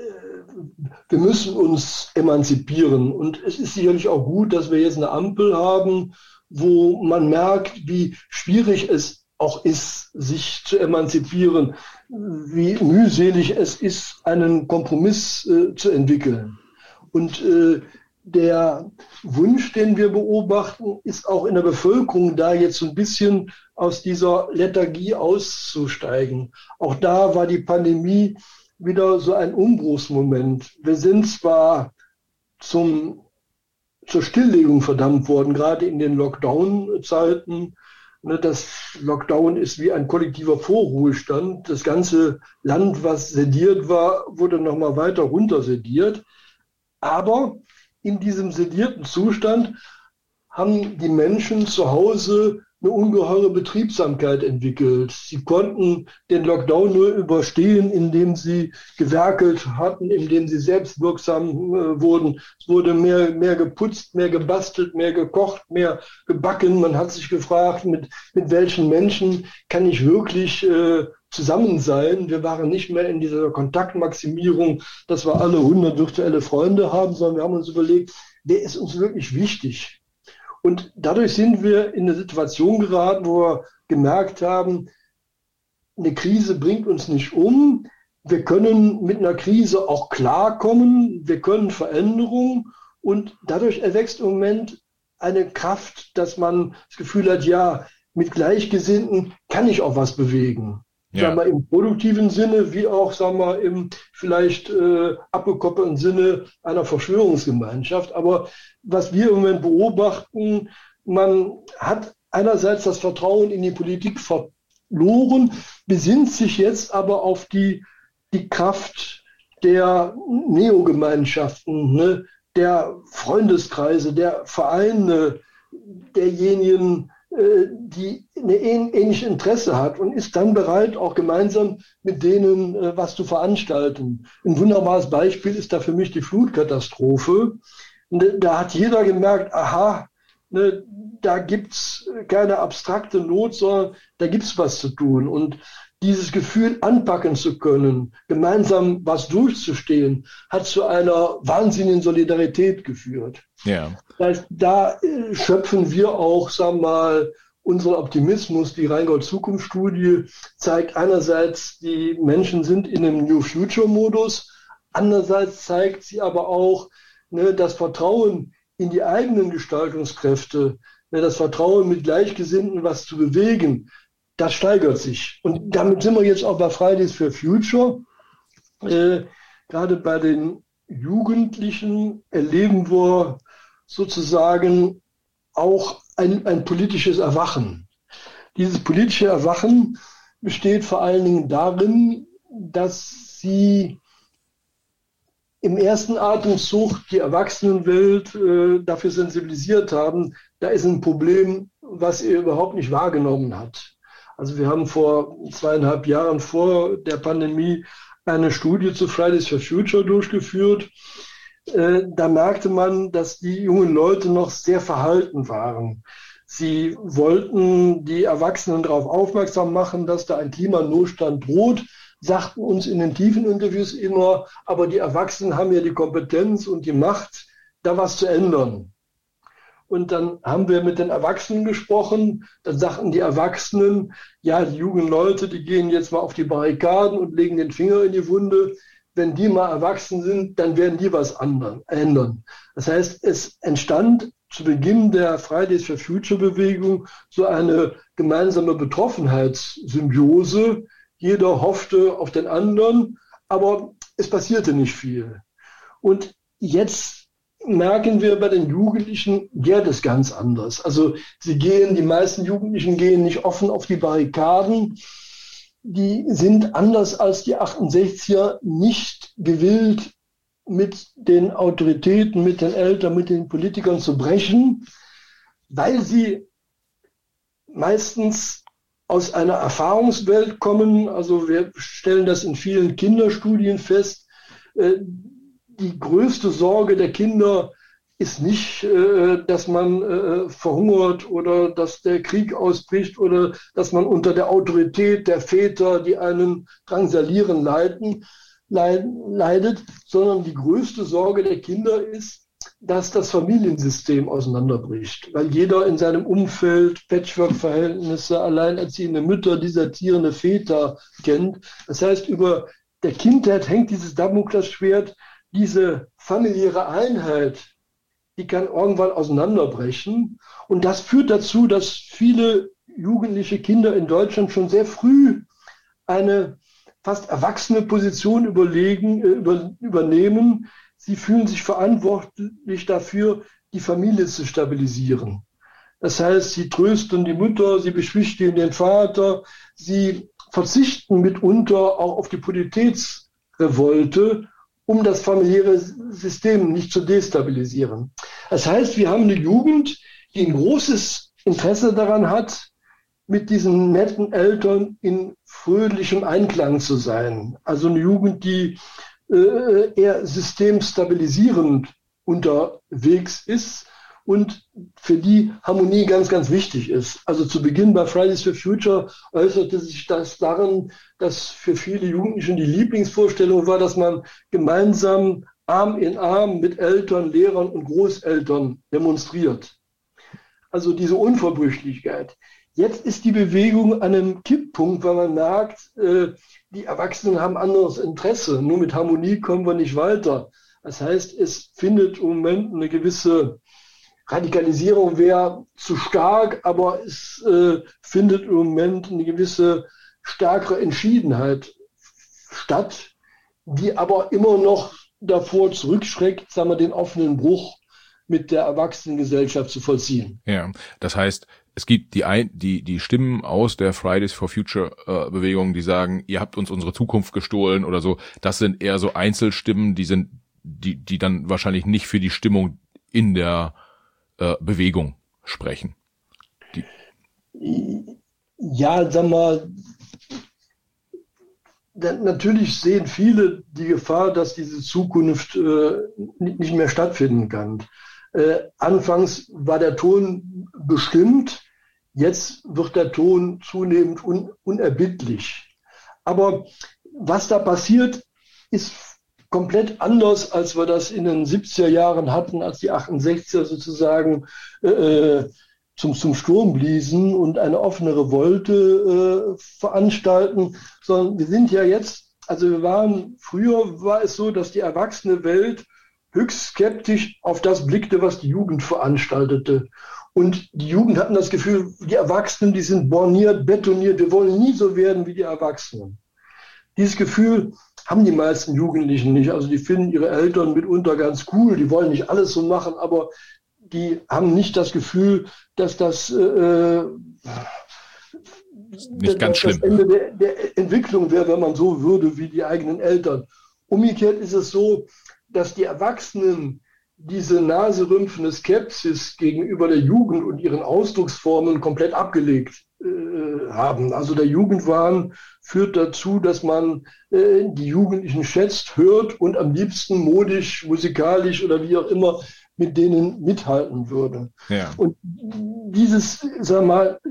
wir müssen uns emanzipieren. Und es ist sicherlich auch gut, dass wir jetzt eine Ampel haben, wo man merkt, wie schwierig es auch ist, sich zu emanzipieren, wie mühselig es ist, einen Kompromiss zu entwickeln. Und der Wunsch, den wir beobachten, ist auch in der Bevölkerung da jetzt so ein bisschen aus dieser Lethargie auszusteigen. Auch da war die Pandemie wieder so ein Umbruchsmoment. Wir sind zwar zur Stilllegung verdammt worden, gerade in den Lockdown-Zeiten. Das Lockdown ist wie ein kollektiver Vorruhestand. Das ganze Land, was sediert war, wurde nochmal weiter runter sediert. Aber in diesem sedierten Zustand haben die Menschen zu Hause eine ungeheure Betriebsamkeit entwickelt. Sie konnten den Lockdown nur überstehen, indem sie gewerkelt hatten, indem sie selbstwirksam wurden. Es wurde mehr geputzt, mehr gebastelt, mehr gekocht, mehr gebacken. Man hat sich gefragt, mit welchen Menschen kann ich wirklich Zusammensein. Wir waren nicht mehr in dieser Kontaktmaximierung, dass wir alle 100 virtuelle Freunde haben, sondern wir haben uns überlegt, wer ist uns wirklich wichtig? Und dadurch sind wir in eine Situation geraten, wo wir gemerkt haben, eine Krise bringt uns nicht um. Wir können mit einer Krise auch klarkommen. Wir können Veränderungen. Und dadurch erwächst im Moment eine Kraft, dass man das Gefühl hat, ja, mit Gleichgesinnten kann ich auch was bewegen. Ja. Sagen wir im produktiven Sinne, wie auch, sagen wir, im vielleicht abgekoppelten Sinne einer Verschwörungsgemeinschaft. Aber was wir im Moment beobachten, man hat einerseits das Vertrauen in die Politik verloren, besinnt sich jetzt aber auf die Kraft der Neogemeinschaften, ne, der Freundeskreise, der Vereine, derjenigen, die ein ähnliches Interesse hat und ist dann bereit, auch gemeinsam mit denen was zu veranstalten. Ein wunderbares Beispiel ist da für mich die Flutkatastrophe. Und da hat jeder gemerkt, aha, ne, da gibt's keine abstrakte Not, sondern da gibt's was zu tun. Und dieses Gefühl, anpacken zu können, gemeinsam was durchzustehen, hat zu einer wahnsinnigen Solidarität geführt. Ja. Das heißt, da schöpfen wir auch, sagen wir mal, unseren Optimismus. Die Rheingold-Zukunft-Studie zeigt einerseits, die Menschen sind in einem New Future-Modus, andererseits zeigt sie aber auch, ne, das Vertrauen in die eigenen Gestaltungskräfte, ne, das Vertrauen mit Gleichgesinnten was zu bewegen, das steigert sich. Und damit sind wir jetzt auch bei Fridays for Future. Gerade bei den Jugendlichen erleben wir sozusagen auch ein politisches Erwachen. Dieses politische Erwachen besteht vor allen Dingen darin, dass sie im ersten Atemzug die Erwachsenenwelt dafür sensibilisiert haben, da ist ein Problem, was ihr überhaupt nicht wahrgenommen hat. Also wir haben vor 2,5 Jahren vor der Pandemie eine Studie zu Fridays for Future durchgeführt. Da merkte man, dass die jungen Leute noch sehr verhalten waren. Sie wollten die Erwachsenen darauf aufmerksam machen, dass da ein Klimanotstand droht, sagten uns in den tiefen Interviews immer, aber die Erwachsenen haben ja die Kompetenz und die Macht, da was zu ändern. Und dann haben wir mit den Erwachsenen gesprochen. Dann sagten die Erwachsenen, ja, die jungen Leute, die gehen jetzt mal auf die Barrikaden und legen den Finger in die Wunde. Wenn die mal erwachsen sind, dann werden die was ändern. Das heißt, es entstand zu Beginn der Fridays for Future Bewegung so eine gemeinsame Betroffenheitssymbiose. Jeder hoffte auf den anderen, aber es passierte nicht viel. Und jetzt merken wir bei den Jugendlichen, geht es ganz anders. Also die meisten Jugendlichen gehen nicht offen auf die Barrikaden. Die sind anders als die 68er nicht gewillt, mit den Autoritäten, mit den Eltern, mit den Politikern zu brechen, weil sie meistens aus einer Erfahrungswelt kommen. Also wir stellen das in vielen Kinderstudien fest. Die größte Sorge der Kinder ist nicht, dass man verhungert oder dass der Krieg ausbricht oder dass man unter der Autorität der Väter, die einen drangsalieren, leidet, sondern die größte Sorge der Kinder ist, dass das Familiensystem auseinanderbricht, weil jeder in seinem Umfeld Patchwork-Verhältnisse, alleinerziehende Mütter, desertierende Väter kennt. Das heißt, über der Kindheit hängt dieses Damoklesschwert. Diese familiäre Einheit, die kann irgendwann auseinanderbrechen. Und das führt dazu, dass viele jugendliche Kinder in Deutschland schon sehr früh eine fast erwachsene Position übernehmen. Sie fühlen sich verantwortlich dafür, die Familie zu stabilisieren. Das heißt, sie trösten die Mutter, sie beschwichtigen den Vater, sie verzichten mitunter auch auf die Pietätsrevolte, um das familiäre System nicht zu destabilisieren. Das heißt, wir haben eine Jugend, die ein großes Interesse daran hat, mit diesen netten Eltern in fröhlichem Einklang zu sein. Also eine Jugend, die eher systemstabilisierend unterwegs ist und für die Harmonie ganz, ganz wichtig ist. Also zu Beginn bei Fridays for Future äußerte sich das darin, dass für viele Jugendliche die Lieblingsvorstellung war, dass man gemeinsam Arm in Arm mit Eltern, Lehrern und Großeltern demonstriert. Also diese Unverbrüchlichkeit. Jetzt ist die Bewegung an einem Kipppunkt, weil man merkt, die Erwachsenen haben anderes Interesse. Nur mit Harmonie kommen wir nicht weiter. Das heißt, es findet im Moment eine gewisse Radikalisierung, wäre zu stark, aber es findet im Moment eine gewisse stärkere Entschiedenheit statt, die aber immer noch davor zurückschreckt, sagen wir, den offenen Bruch mit der Erwachsenengesellschaft zu vollziehen. Ja, das heißt, es gibt die Stimmen aus der Fridays for Future Bewegung, die sagen, ihr habt uns unsere Zukunft gestohlen oder so. Das sind eher so Einzelstimmen, die dann wahrscheinlich nicht für die Stimmung in der Bewegung sprechen. Ja, sag mal, natürlich sehen viele die Gefahr, dass diese Zukunft nicht mehr stattfinden kann. Anfangs war der Ton bestimmt, jetzt wird der Ton zunehmend unerbittlich. Aber was da passiert, ist komplett anders, als wir das in den 70er Jahren hatten, als die 68er sozusagen zum Sturm bliesen und eine offene Revolte veranstalten, sondern wir sind ja jetzt, also früher war es so, dass die erwachsene Welt höchst skeptisch auf das blickte, was die Jugend veranstaltete. Und die Jugend hatten das Gefühl, die Erwachsenen, die sind borniert, betoniert, wir wollen nie so werden wie die Erwachsenen. Dieses Gefühl haben die meisten Jugendlichen nicht. Also die finden ihre Eltern mitunter ganz cool, die wollen nicht alles so machen, aber die haben nicht das Gefühl, dass das nicht ganz schlimm. Das Ende der Entwicklung wäre, wenn man so würde wie die eigenen Eltern. Umgekehrt ist es so, dass die Erwachsenen diese naserümpfende Skepsis gegenüber der Jugend und ihren Ausdrucksformen komplett abgelegt haben. Also der Jugendwahn führt dazu, dass man die Jugendlichen schätzt, hört und am liebsten modisch, musikalisch oder wie auch immer mit denen mithalten würde. Ja. Und dieses, sagen wir mal,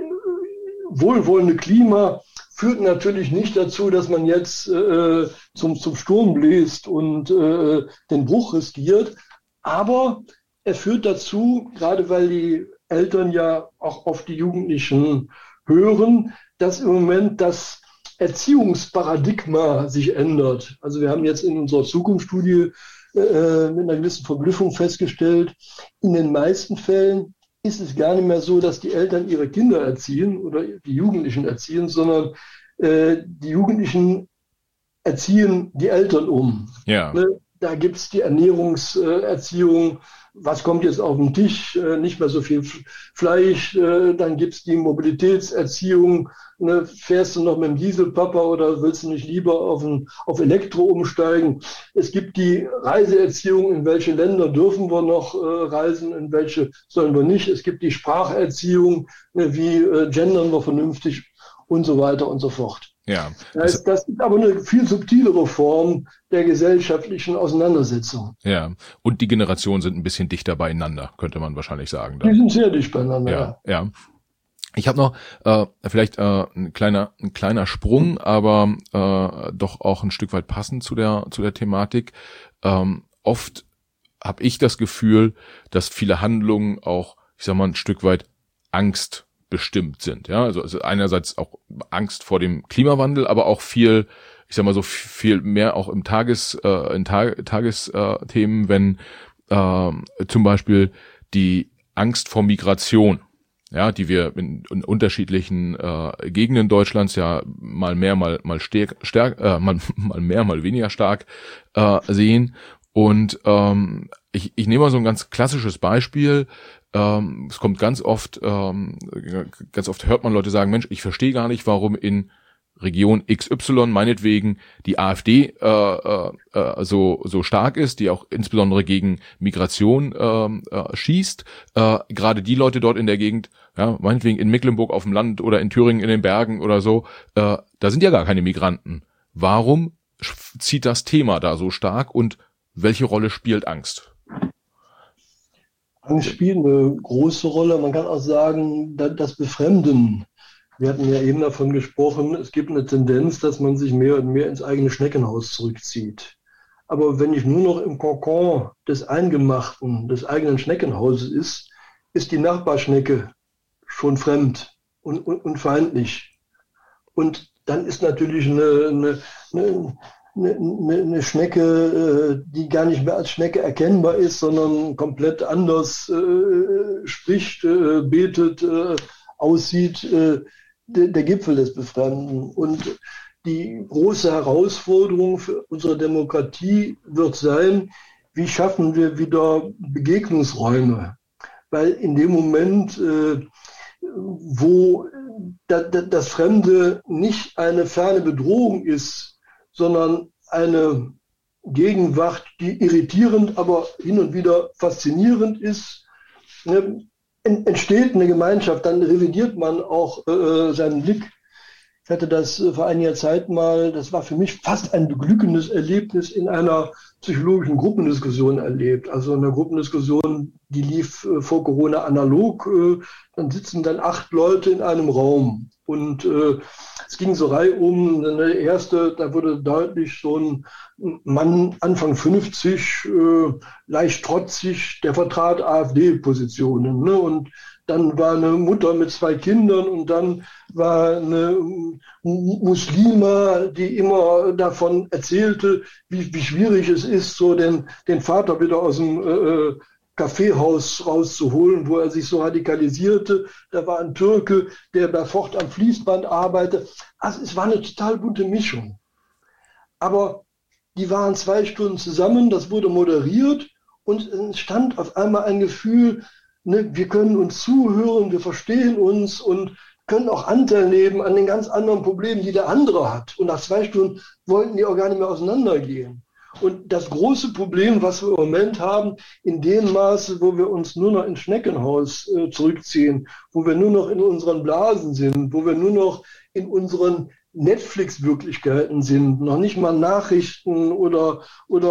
wohlwollende Klima führt natürlich nicht dazu, dass man jetzt zum Sturm bläst und den Bruch riskiert. Aber er führt dazu, gerade weil die Eltern ja auch auf die Jugendlichen hören, dass im Moment das Erziehungsparadigma sich ändert. Also wir haben jetzt in unserer Zukunftsstudie mit einer gewissen Verblüffung festgestellt, in den meisten Fällen ist es gar nicht mehr so, dass die Eltern ihre Kinder erziehen oder die Jugendlichen erziehen, sondern die Jugendlichen erziehen die Eltern um. Ja. Da gibt's die Ernährungserziehung, was kommt jetzt auf den Tisch, nicht mehr so viel Fleisch, dann gibt's die Mobilitätserziehung, fährst du noch mit dem Dieselpapa oder willst du nicht lieber auf Elektro umsteigen? Es gibt die Reiseerziehung, in welche Länder dürfen wir noch reisen, in welche sollen wir nicht. Es gibt die Spracherziehung, wie gendern wir vernünftig und so weiter und so fort. Ja. Das ist aber eine viel subtilere Form der gesellschaftlichen Auseinandersetzung. Ja, und die Generationen sind ein bisschen dichter beieinander, könnte man wahrscheinlich sagen. Die sind sehr dicht beieinander. Ja. Ich habe noch vielleicht ein kleiner Sprung, aber doch auch ein Stück weit passend zu der Thematik. Oft habe ich das Gefühl, dass viele Handlungen auch, ich sag mal, ein Stück weit Angst bestimmt sind, ja, also einerseits auch Angst vor dem Klimawandel, aber auch viel, ich sag mal so viel mehr auch im Tagesthemen, wenn zum Beispiel die Angst vor Migration, ja, die wir in unterschiedlichen Gegenden Deutschlands ja mal mehr, mal weniger stark sehen. Und ich nehme mal so ein ganz klassisches Beispiel. Es kommt ganz oft hört man Leute sagen, Mensch, ich verstehe gar nicht, warum in Region XY meinetwegen die AfD so stark ist, die auch insbesondere gegen Migration schießt. Gerade die Leute dort in der Gegend, ja, meinetwegen in Mecklenburg auf dem Land oder in Thüringen in den Bergen oder so, da sind ja gar keine Migranten. Warum zieht das Thema da so stark und welche Rolle spielt Angst? Angst spielt eine große Rolle. Man kann auch sagen, das Befremden. Wir hatten ja eben davon gesprochen, es gibt eine Tendenz, dass man sich mehr und mehr ins eigene Schneckenhaus zurückzieht. Aber wenn ich nur noch im Kokon des Eingemachten, des eigenen Schneckenhauses ist die Nachbarschnecke schon fremd und feindlich. Und dann ist natürlich eine Schnecke, die gar nicht mehr als Schnecke erkennbar ist, sondern komplett anders spricht, betet, aussieht, der Gipfel des Befremden. Und die große Herausforderung für unsere Demokratie wird sein, wie schaffen wir wieder Begegnungsräume? Weil in dem Moment, wo das Fremde nicht eine ferne Bedrohung ist, sondern eine Gegenwart, die irritierend, aber hin und wieder faszinierend ist, entsteht eine Gemeinschaft, dann revidiert man auch seinen Blick. Ich hatte das vor einiger Zeit mal, das war für mich fast ein beglückendes Erlebnis in einer psychologischen Gruppendiskussion erlebt. Also eine Gruppendiskussion, die lief vor Corona analog. Dann sitzen dann 8 Leute in einem Raum. Und es ging so reihum. Eine erste, da wurde deutlich so ein Mann Anfang 50, leicht trotzig, der vertrat AfD-Positionen. Ne? Und dann war eine Mutter mit 2 Kindern und dann war eine Muslima, die immer davon erzählte, wie schwierig es ist, so den Vater wieder aus dem Kaffeehaus rauszuholen, wo er sich so radikalisierte. Da war ein Türke, der da fort am Fließband arbeitete. Also es war eine total bunte Mischung. Aber die waren 2 Stunden zusammen, das wurde moderiert und es entstand auf einmal ein Gefühl, ne, wir können uns zuhören, wir verstehen uns und können auch Anteil nehmen an den ganz anderen Problemen, die der andere hat. Und nach 2 Stunden wollten die auch gar nicht mehr auseinandergehen. Und das große Problem, was wir im Moment haben, in dem Maße, wo wir uns nur noch ins Schneckenhaus zurückziehen, wo wir nur noch in unseren Blasen sind, wo wir nur noch in unseren Netflix-Wirklichkeiten sind, noch nicht mal Nachrichten oder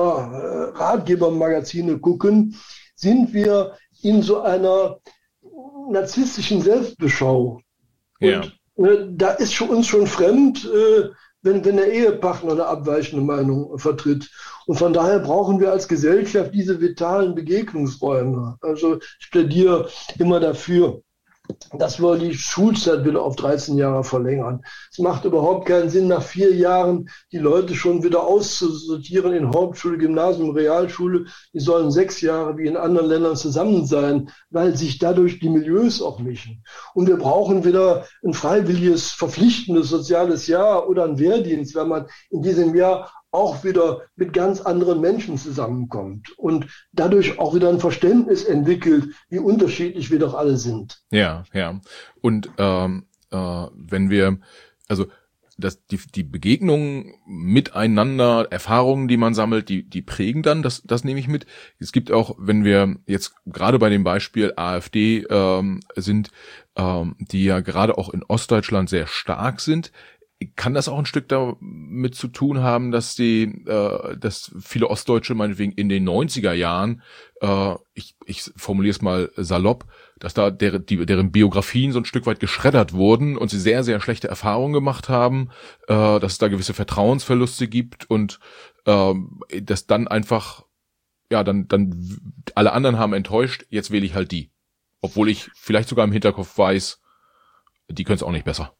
Ratgebermagazine gucken, sind wir in so einer narzisstischen Selbstbeschau. Ja. Und da ist für uns schon fremd, wenn der Ehepartner eine abweichende Meinung vertritt. Und von daher brauchen wir als Gesellschaft diese vitalen Begegnungsräume. Also ich plädiere immer dafür, dass wir die Schulzeit wieder auf 13 Jahre verlängern. Es macht überhaupt keinen Sinn, nach 4 Jahren die Leute schon wieder auszusortieren in Hauptschule, Gymnasium, Realschule. Die sollen 6 Jahre wie in anderen Ländern zusammen sein, weil sich dadurch die Milieus auch mischen. Und wir brauchen wieder ein freiwilliges, verpflichtendes soziales Jahr oder einen Wehrdienst, wenn man in diesem Jahr auch wieder mit ganz anderen Menschen zusammenkommt und dadurch auch wieder ein Verständnis entwickelt, wie unterschiedlich wir doch alle sind. Ja, ja. Und wenn wir, also die Begegnungen miteinander, Erfahrungen, die man sammelt, die prägen dann, das nehme ich mit. Es gibt auch, wenn wir jetzt gerade bei dem Beispiel AfD sind, die ja gerade auch in Ostdeutschland sehr stark sind, kann das auch ein Stück damit zu tun haben, dass dass viele Ostdeutsche meinetwegen in den 90er Jahren, ich formuliere es mal salopp, dass da deren Biografien so ein Stück weit geschreddert wurden und sie sehr, sehr schlechte Erfahrungen gemacht haben, dass es da gewisse Vertrauensverluste gibt und dass dann einfach, ja, dann alle anderen haben enttäuscht, jetzt wähle ich halt die. Obwohl ich vielleicht sogar im Hinterkopf weiß, die können es auch nicht besser.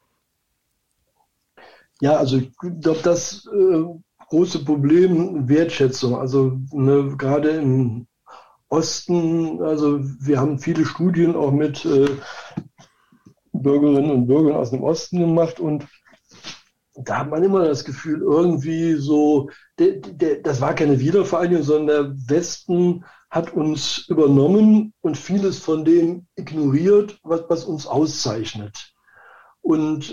Ja, also ich glaube, das große Problem Wertschätzung, also gerade im Osten, also wir haben viele Studien auch mit Bürgerinnen und Bürgern aus dem Osten gemacht und da hat man immer das Gefühl, irgendwie so, das war keine Wiedervereinigung, sondern der Westen hat uns übernommen und vieles von dem ignoriert, was uns auszeichnet. Und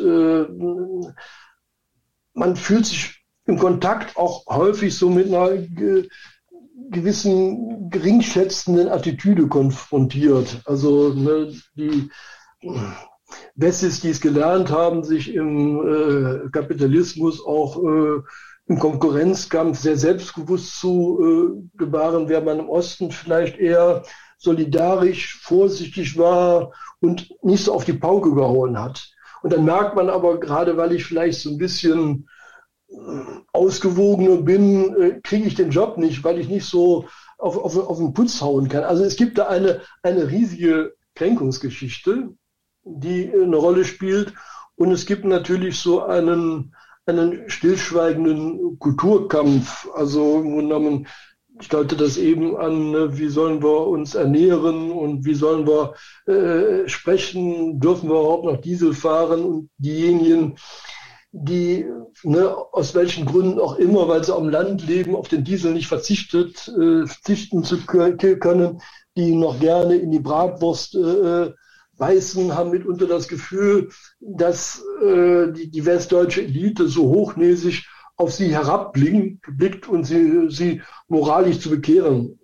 man fühlt sich im Kontakt auch häufig so mit einer gewissen geringschätzenden Attitüde konfrontiert. Also die Wessis, die es gelernt haben, sich im Kapitalismus auch im Konkurrenzkampf sehr selbstbewusst zu gebaren, während man im Osten vielleicht eher solidarisch, vorsichtig war und nicht so auf die Pauke gehauen hat. Und dann merkt man aber, gerade weil ich vielleicht so ein bisschen ausgewogener bin, kriege ich den Job nicht, weil ich nicht so auf den Putz hauen kann. Also es gibt da eine riesige Kränkungsgeschichte, die eine Rolle spielt. Und es gibt natürlich so einen stillschweigenden Kulturkampf. Also im Grunde genommen, ich deute das eben an, wie sollen wir uns ernähren und wie sollen wir sprechen, dürfen wir überhaupt noch Diesel fahren, und diejenigen, die aus welchen Gründen auch immer, weil sie am Land leben, auf den Diesel nicht verzichten zu können, die noch gerne in die Bratwurst beißen, haben mitunter das Gefühl, dass die westdeutsche Elite so hochnäsig auf sie herabblickt und sie moralisch zu bekehren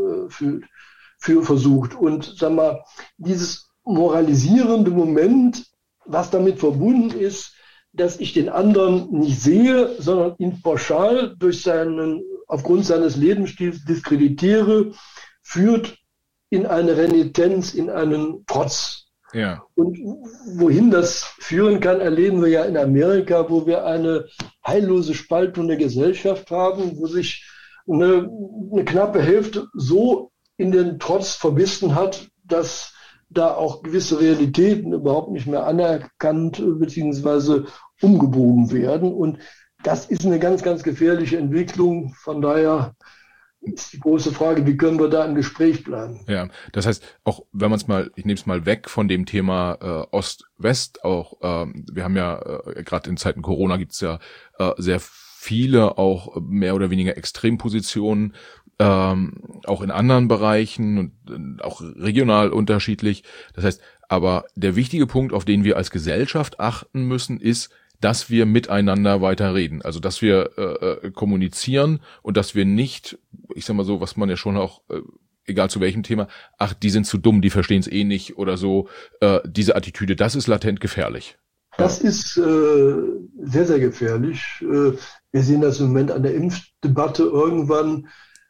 versucht. Und sag mal, dieses moralisierende Moment, was damit verbunden ist, dass ich den anderen nicht sehe, sondern ihn pauschal aufgrund seines Lebensstils diskreditiere, führt in eine Renitenz, in einen Trotz. Ja. Und wohin das führen kann, erleben wir ja in Amerika, wo wir eine heillose Spaltung der Gesellschaft haben, wo sich eine knappe Hälfte so in den Trotz verbissen hat, dass da auch gewisse Realitäten überhaupt nicht mehr anerkannt bzw. umgebogen werden. Und das ist eine ganz, ganz gefährliche Entwicklung. Von daher ist die große Frage, wie können wir da im Gespräch bleiben? Ja, das heißt, auch wenn man es mal, ich nehme es mal weg von dem Thema Ost-West, auch wir haben ja gerade in Zeiten Corona gibt es ja sehr viele auch mehr oder weniger Extrempositionen, auch in anderen Bereichen und auch regional unterschiedlich. Das heißt, aber der wichtige Punkt, auf den wir als Gesellschaft achten müssen, ist, dass wir miteinander weiter reden. Also, dass wir kommunizieren und dass wir nicht, ich sag mal so, was man ja schon auch, egal zu welchem Thema, ach, die sind zu dumm, die verstehen es eh nicht oder so, diese Attitüde, das ist latent gefährlich. Das ist sehr, sehr gefährlich. Wir sehen das im Moment an der Impfdebatte. Irgendwann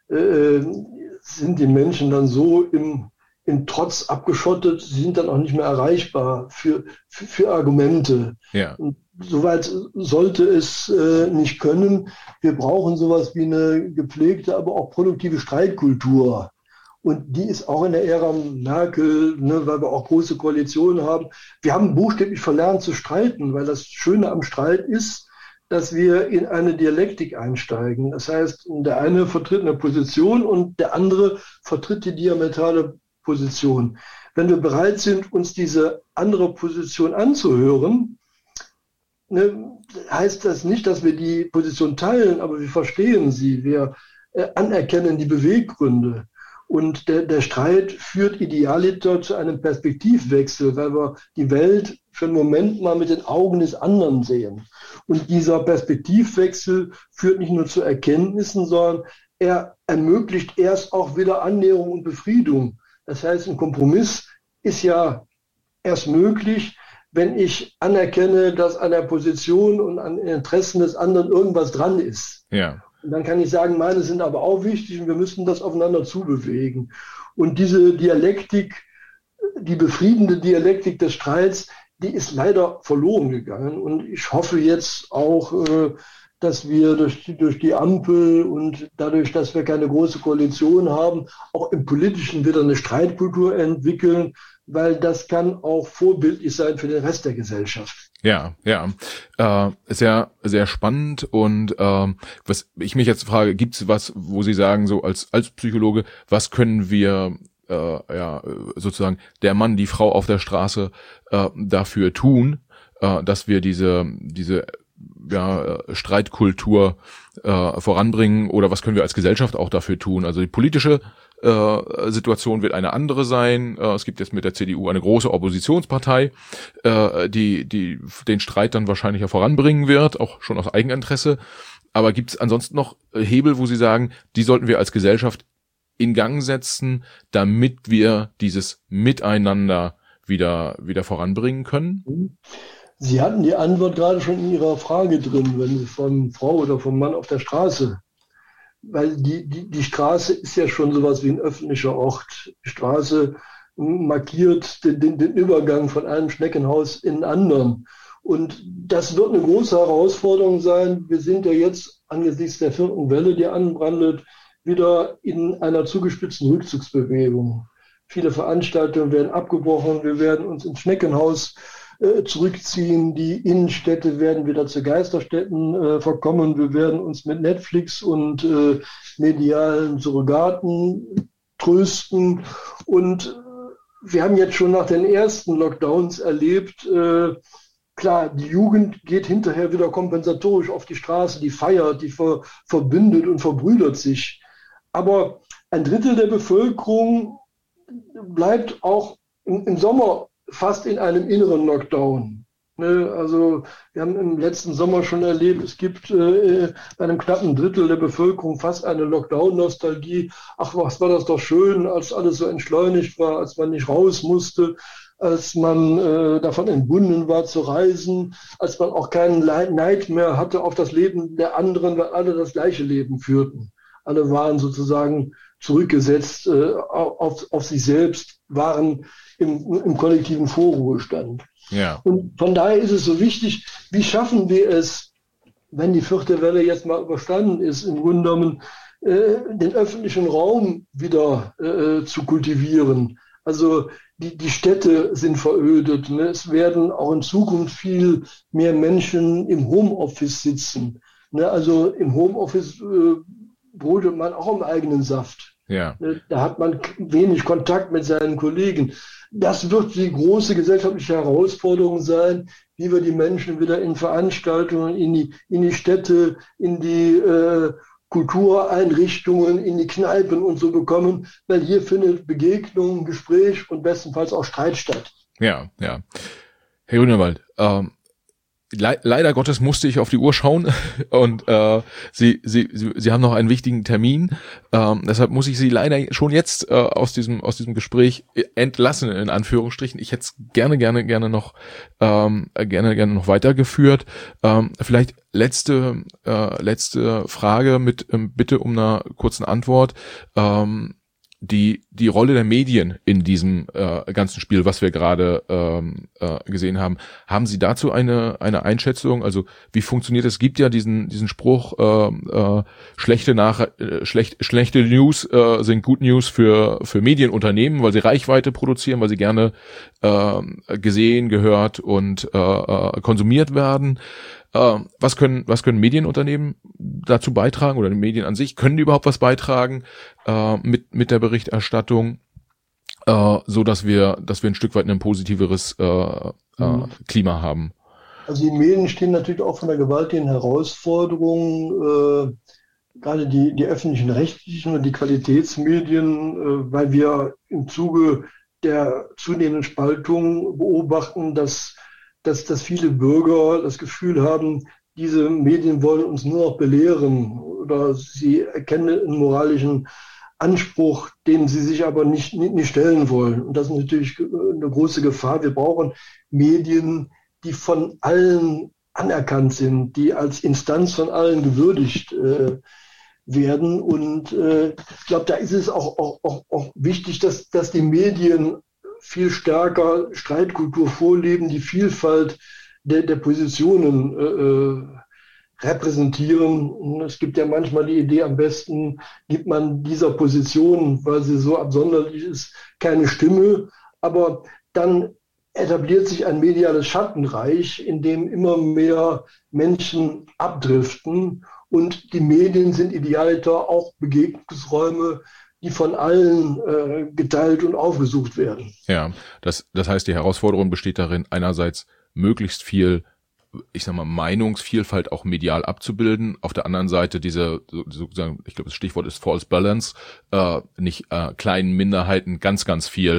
sind die Menschen dann so im Trotz abgeschottet, sie sind dann auch nicht mehr erreichbar für Argumente. Ja. Und soweit sollte es nicht können. Wir brauchen sowas wie eine gepflegte, aber auch produktive Streitkultur. Und die ist auch in der Ära Merkel, weil wir auch große Koalitionen haben. Wir haben buchstäblich verlernt zu streiten, weil das Schöne am Streit ist, dass wir in eine Dialektik einsteigen. Das heißt, der eine vertritt eine Position und der andere vertritt die diametrale Position. Wenn wir bereit sind, uns diese andere Position anzuhören, heißt das nicht, dass wir die Position teilen, aber wir verstehen sie, wir anerkennen die Beweggründe. Und der Streit führt idealiter zu einem Perspektivwechsel, weil wir die Welt für einen Moment mal mit den Augen des anderen sehen. Und dieser Perspektivwechsel führt nicht nur zu Erkenntnissen, sondern er ermöglicht erst auch wieder Annäherung und Befriedung. Das heißt, ein Kompromiss ist ja erst möglich, wenn ich anerkenne, dass an der Position und an den Interessen des anderen irgendwas dran ist. Ja. Und dann kann ich sagen, meine sind aber auch wichtig und wir müssen das aufeinander zubewegen. Und diese Dialektik, die befriedende Dialektik des Streits, die ist leider verloren gegangen. Und ich hoffe jetzt auch, dass wir durch die Ampel und dadurch, dass wir keine große Koalition haben, auch im Politischen wieder eine Streitkultur entwickeln, weil das kann auch vorbildlich sein für den Rest der Gesellschaft. Ja, sehr, sehr spannend. Und was ich mich jetzt frage, gibt es was, wo Sie sagen, so als Psychologe, was können wir sozusagen der Mann, die Frau auf der Straße dafür tun, dass wir diese Streitkultur voranbringen, oder was können wir als Gesellschaft auch dafür tun? Also die politische Situation wird eine andere sein. Es gibt jetzt mit der CDU eine große Oppositionspartei, die den Streit dann wahrscheinlich ja voranbringen wird, auch schon aus Eigeninteresse. Aber gibt es ansonsten noch Hebel, wo Sie sagen, die sollten wir als Gesellschaft in Gang setzen, damit wir dieses Miteinander wieder voranbringen können? Sie hatten die Antwort gerade schon in Ihrer Frage drin, wenn Sie von Frau oder vom Mann auf der Straße weil die Straße ist ja schon sowas wie ein öffentlicher Ort. Die Straße markiert den Übergang von einem Schneckenhaus in einen anderen. Und das wird eine große Herausforderung sein. Wir sind ja jetzt angesichts der 4. Welle, die anbrandet, wieder in einer zugespitzten Rückzugsbewegung. Viele Veranstaltungen werden abgebrochen. Wir werden uns ins Schneckenhaus zurückziehen. Die Innenstädte werden wieder zu Geisterstädten verkommen. Wir werden uns mit Netflix und medialen Surrogaten trösten. Und wir haben jetzt schon nach den ersten Lockdowns erlebt, klar, die Jugend geht hinterher wieder kompensatorisch auf die Straße, die feiert, die verbündet und verbrüdert sich. Aber ein Drittel der Bevölkerung bleibt auch im Sommer fast in einem inneren Lockdown. Also wir haben im letzten Sommer schon erlebt, es gibt bei einem knappen Drittel der Bevölkerung fast eine Lockdown-Nostalgie. Ach, was war das doch schön, als alles so entschleunigt war, als man nicht raus musste, als man davon entbunden war zu reisen, als man auch keinen Neid mehr hatte auf das Leben der anderen, weil alle das gleiche Leben führten. Alle waren sozusagen zurückgesetzt auf sich selbst, waren im kollektiven Vorruhestand. Ja. Und von daher ist es so wichtig, wie schaffen wir es, wenn die 4. Welle jetzt mal überstanden ist, im Grunde genommen den öffentlichen Raum wieder zu kultivieren. Also die Städte sind verödet. Ne? Es werden auch in Zukunft viel mehr Menschen im Homeoffice sitzen. Ne? Also im Homeoffice brodelt man auch im eigenen Saft. Ja. Da hat man wenig Kontakt mit seinen Kollegen. Das wird die große gesellschaftliche Herausforderung sein, wie wir die Menschen wieder in Veranstaltungen, in die Städte, in die Kultureinrichtungen, in die Kneipen und so bekommen, weil hier findet Begegnung, Gespräch und bestenfalls auch Streit statt. Ja, ja. Herr Grünewald, leider Gottes musste ich auf die Uhr schauen und Sie haben noch einen wichtigen Termin, deshalb muss ich Sie leider schon jetzt aus diesem Gespräch entlassen, in Anführungsstrichen. Ich hätte es gerne noch weitergeführt. Vielleicht letzte Frage mit Bitte um eine kurzen Antwort. Die Rolle der Medien in diesem ganzen Spiel, was wir gerade gesehen haben. Haben Sie dazu eine Einschätzung? Also wie funktioniert es? Es gibt ja diesen Spruch, schlechte News sind Good News für Medienunternehmen, weil sie Reichweite produzieren, weil sie gerne gesehen, gehört und konsumiert werden. Was können Medienunternehmen dazu beitragen oder die Medien an sich? Können die überhaupt was beitragen mit der Berichterstattung, so dass wir ein Stück weit ein positiveres Klima haben? Also die Medien stehen natürlich auch von einer gewaltigen Herausforderung, gerade die öffentlichen Rechtlichen und die Qualitätsmedien, weil wir im Zuge der zunehmenden Spaltung beobachten, dass viele Bürger das Gefühl haben, diese Medien wollen uns nur noch belehren oder sie erkennen einen moralischen Anspruch, den sie sich aber nicht stellen wollen. Und das ist natürlich eine große Gefahr. Wir brauchen Medien, die von allen anerkannt sind, die als Instanz von allen gewürdigt werden. Und ich glaube, da ist es auch wichtig, dass die Medien viel stärker Streitkultur vorleben, die Vielfalt der Positionen repräsentieren. Es gibt ja manchmal die Idee, am besten gibt man dieser Position, weil sie so absonderlich ist, keine Stimme. Aber dann etabliert sich ein mediales Schattenreich, in dem immer mehr Menschen abdriften. Und die Medien sind idealiter auch Begegnungsräume, die von allen geteilt und aufgesucht werden. Ja, das heißt, die Herausforderung besteht darin, einerseits möglichst viel, ich sag mal, Meinungsvielfalt auch medial abzubilden. Auf der anderen Seite diese, sozusagen, ich glaube, das Stichwort ist False Balance, nicht kleinen Minderheiten ganz viel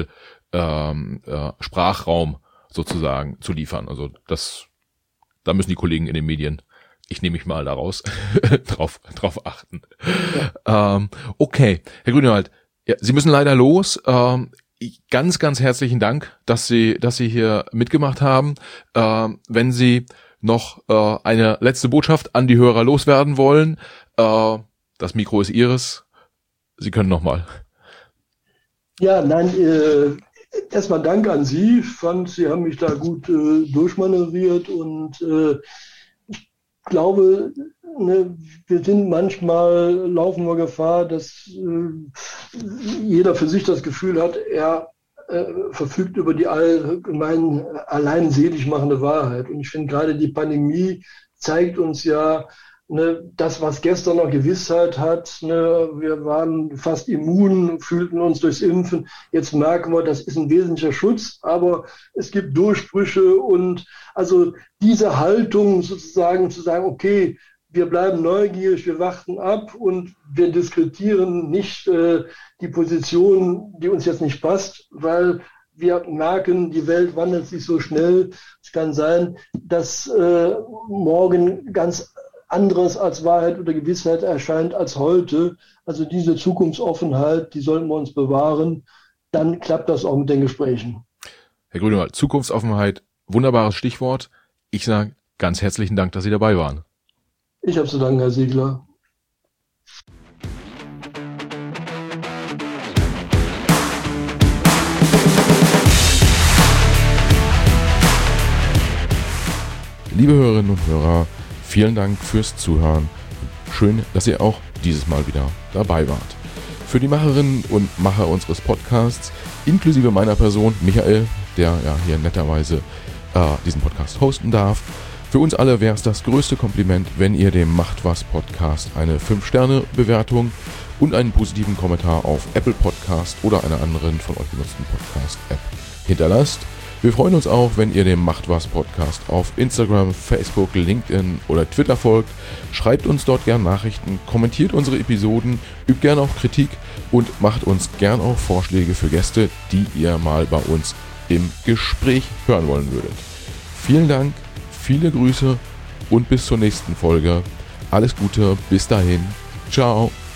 Sprachraum sozusagen zu liefern. Also da müssen die Kollegen in den Medien, ich nehme mich mal da raus, drauf achten. Ja. Okay, Herr Grünewald, ja, Sie müssen leider los. Ganz herzlichen Dank, dass Sie hier mitgemacht haben. Wenn Sie noch eine letzte Botschaft an die Hörer loswerden wollen, das Mikro ist Ihres. Sie können nochmal. Ja, nein, erstmal Dank an Sie. Ich fand, Sie haben mich da gut durchmanövriert und ich glaube, wir sind manchmal, laufen wir Gefahr, dass jeder für sich das Gefühl hat, er verfügt über die allgemein allein selig machende Wahrheit. Und ich finde, gerade die Pandemie zeigt uns ja, das, was gestern noch Gewissheit hat, wir waren fast immun, fühlten uns durchs Impfen. Jetzt merken wir, das ist ein wesentlicher Schutz, aber es gibt Durchbrüche und also diese Haltung sozusagen zu sagen, okay, wir bleiben neugierig, wir warten ab und wir diskutieren nicht die Position, die uns jetzt nicht passt, weil wir merken, die Welt wandelt sich so schnell. Es kann sein, dass morgen ganz anderes als Wahrheit oder Gewissheit erscheint als heute. Also diese Zukunftsoffenheit, die sollten wir uns bewahren. Dann klappt das auch mit den Gesprächen. Herr Grünewald, Zukunftsoffenheit, wunderbares Stichwort. Ich sage ganz herzlichen Dank, dass Sie dabei waren. Ich habe zu danken, Herr Siegler. Liebe Hörerinnen und Hörer, vielen Dank fürs Zuhören. Schön, dass ihr auch dieses Mal wieder dabei wart. Für die Macherinnen und Macher unseres Podcasts, inklusive meiner Person, Michael, der ja hier netterweise diesen Podcast hosten darf, für uns alle wäre es das größte Kompliment, wenn ihr dem Macht was Podcast eine 5-Sterne-Bewertung und einen positiven Kommentar auf Apple Podcast oder einer anderen von euch benutzten Podcast-App hinterlasst. Wir freuen uns auch, wenn ihr dem Macht was Podcast auf Instagram, Facebook, LinkedIn oder Twitter folgt. Schreibt uns dort gern Nachrichten, kommentiert unsere Episoden, übt gern auch Kritik und macht uns gern auch Vorschläge für Gäste, die ihr mal bei uns im Gespräch hören wollen würdet. Vielen Dank, viele Grüße und bis zur nächsten Folge. Alles Gute, bis dahin. Ciao.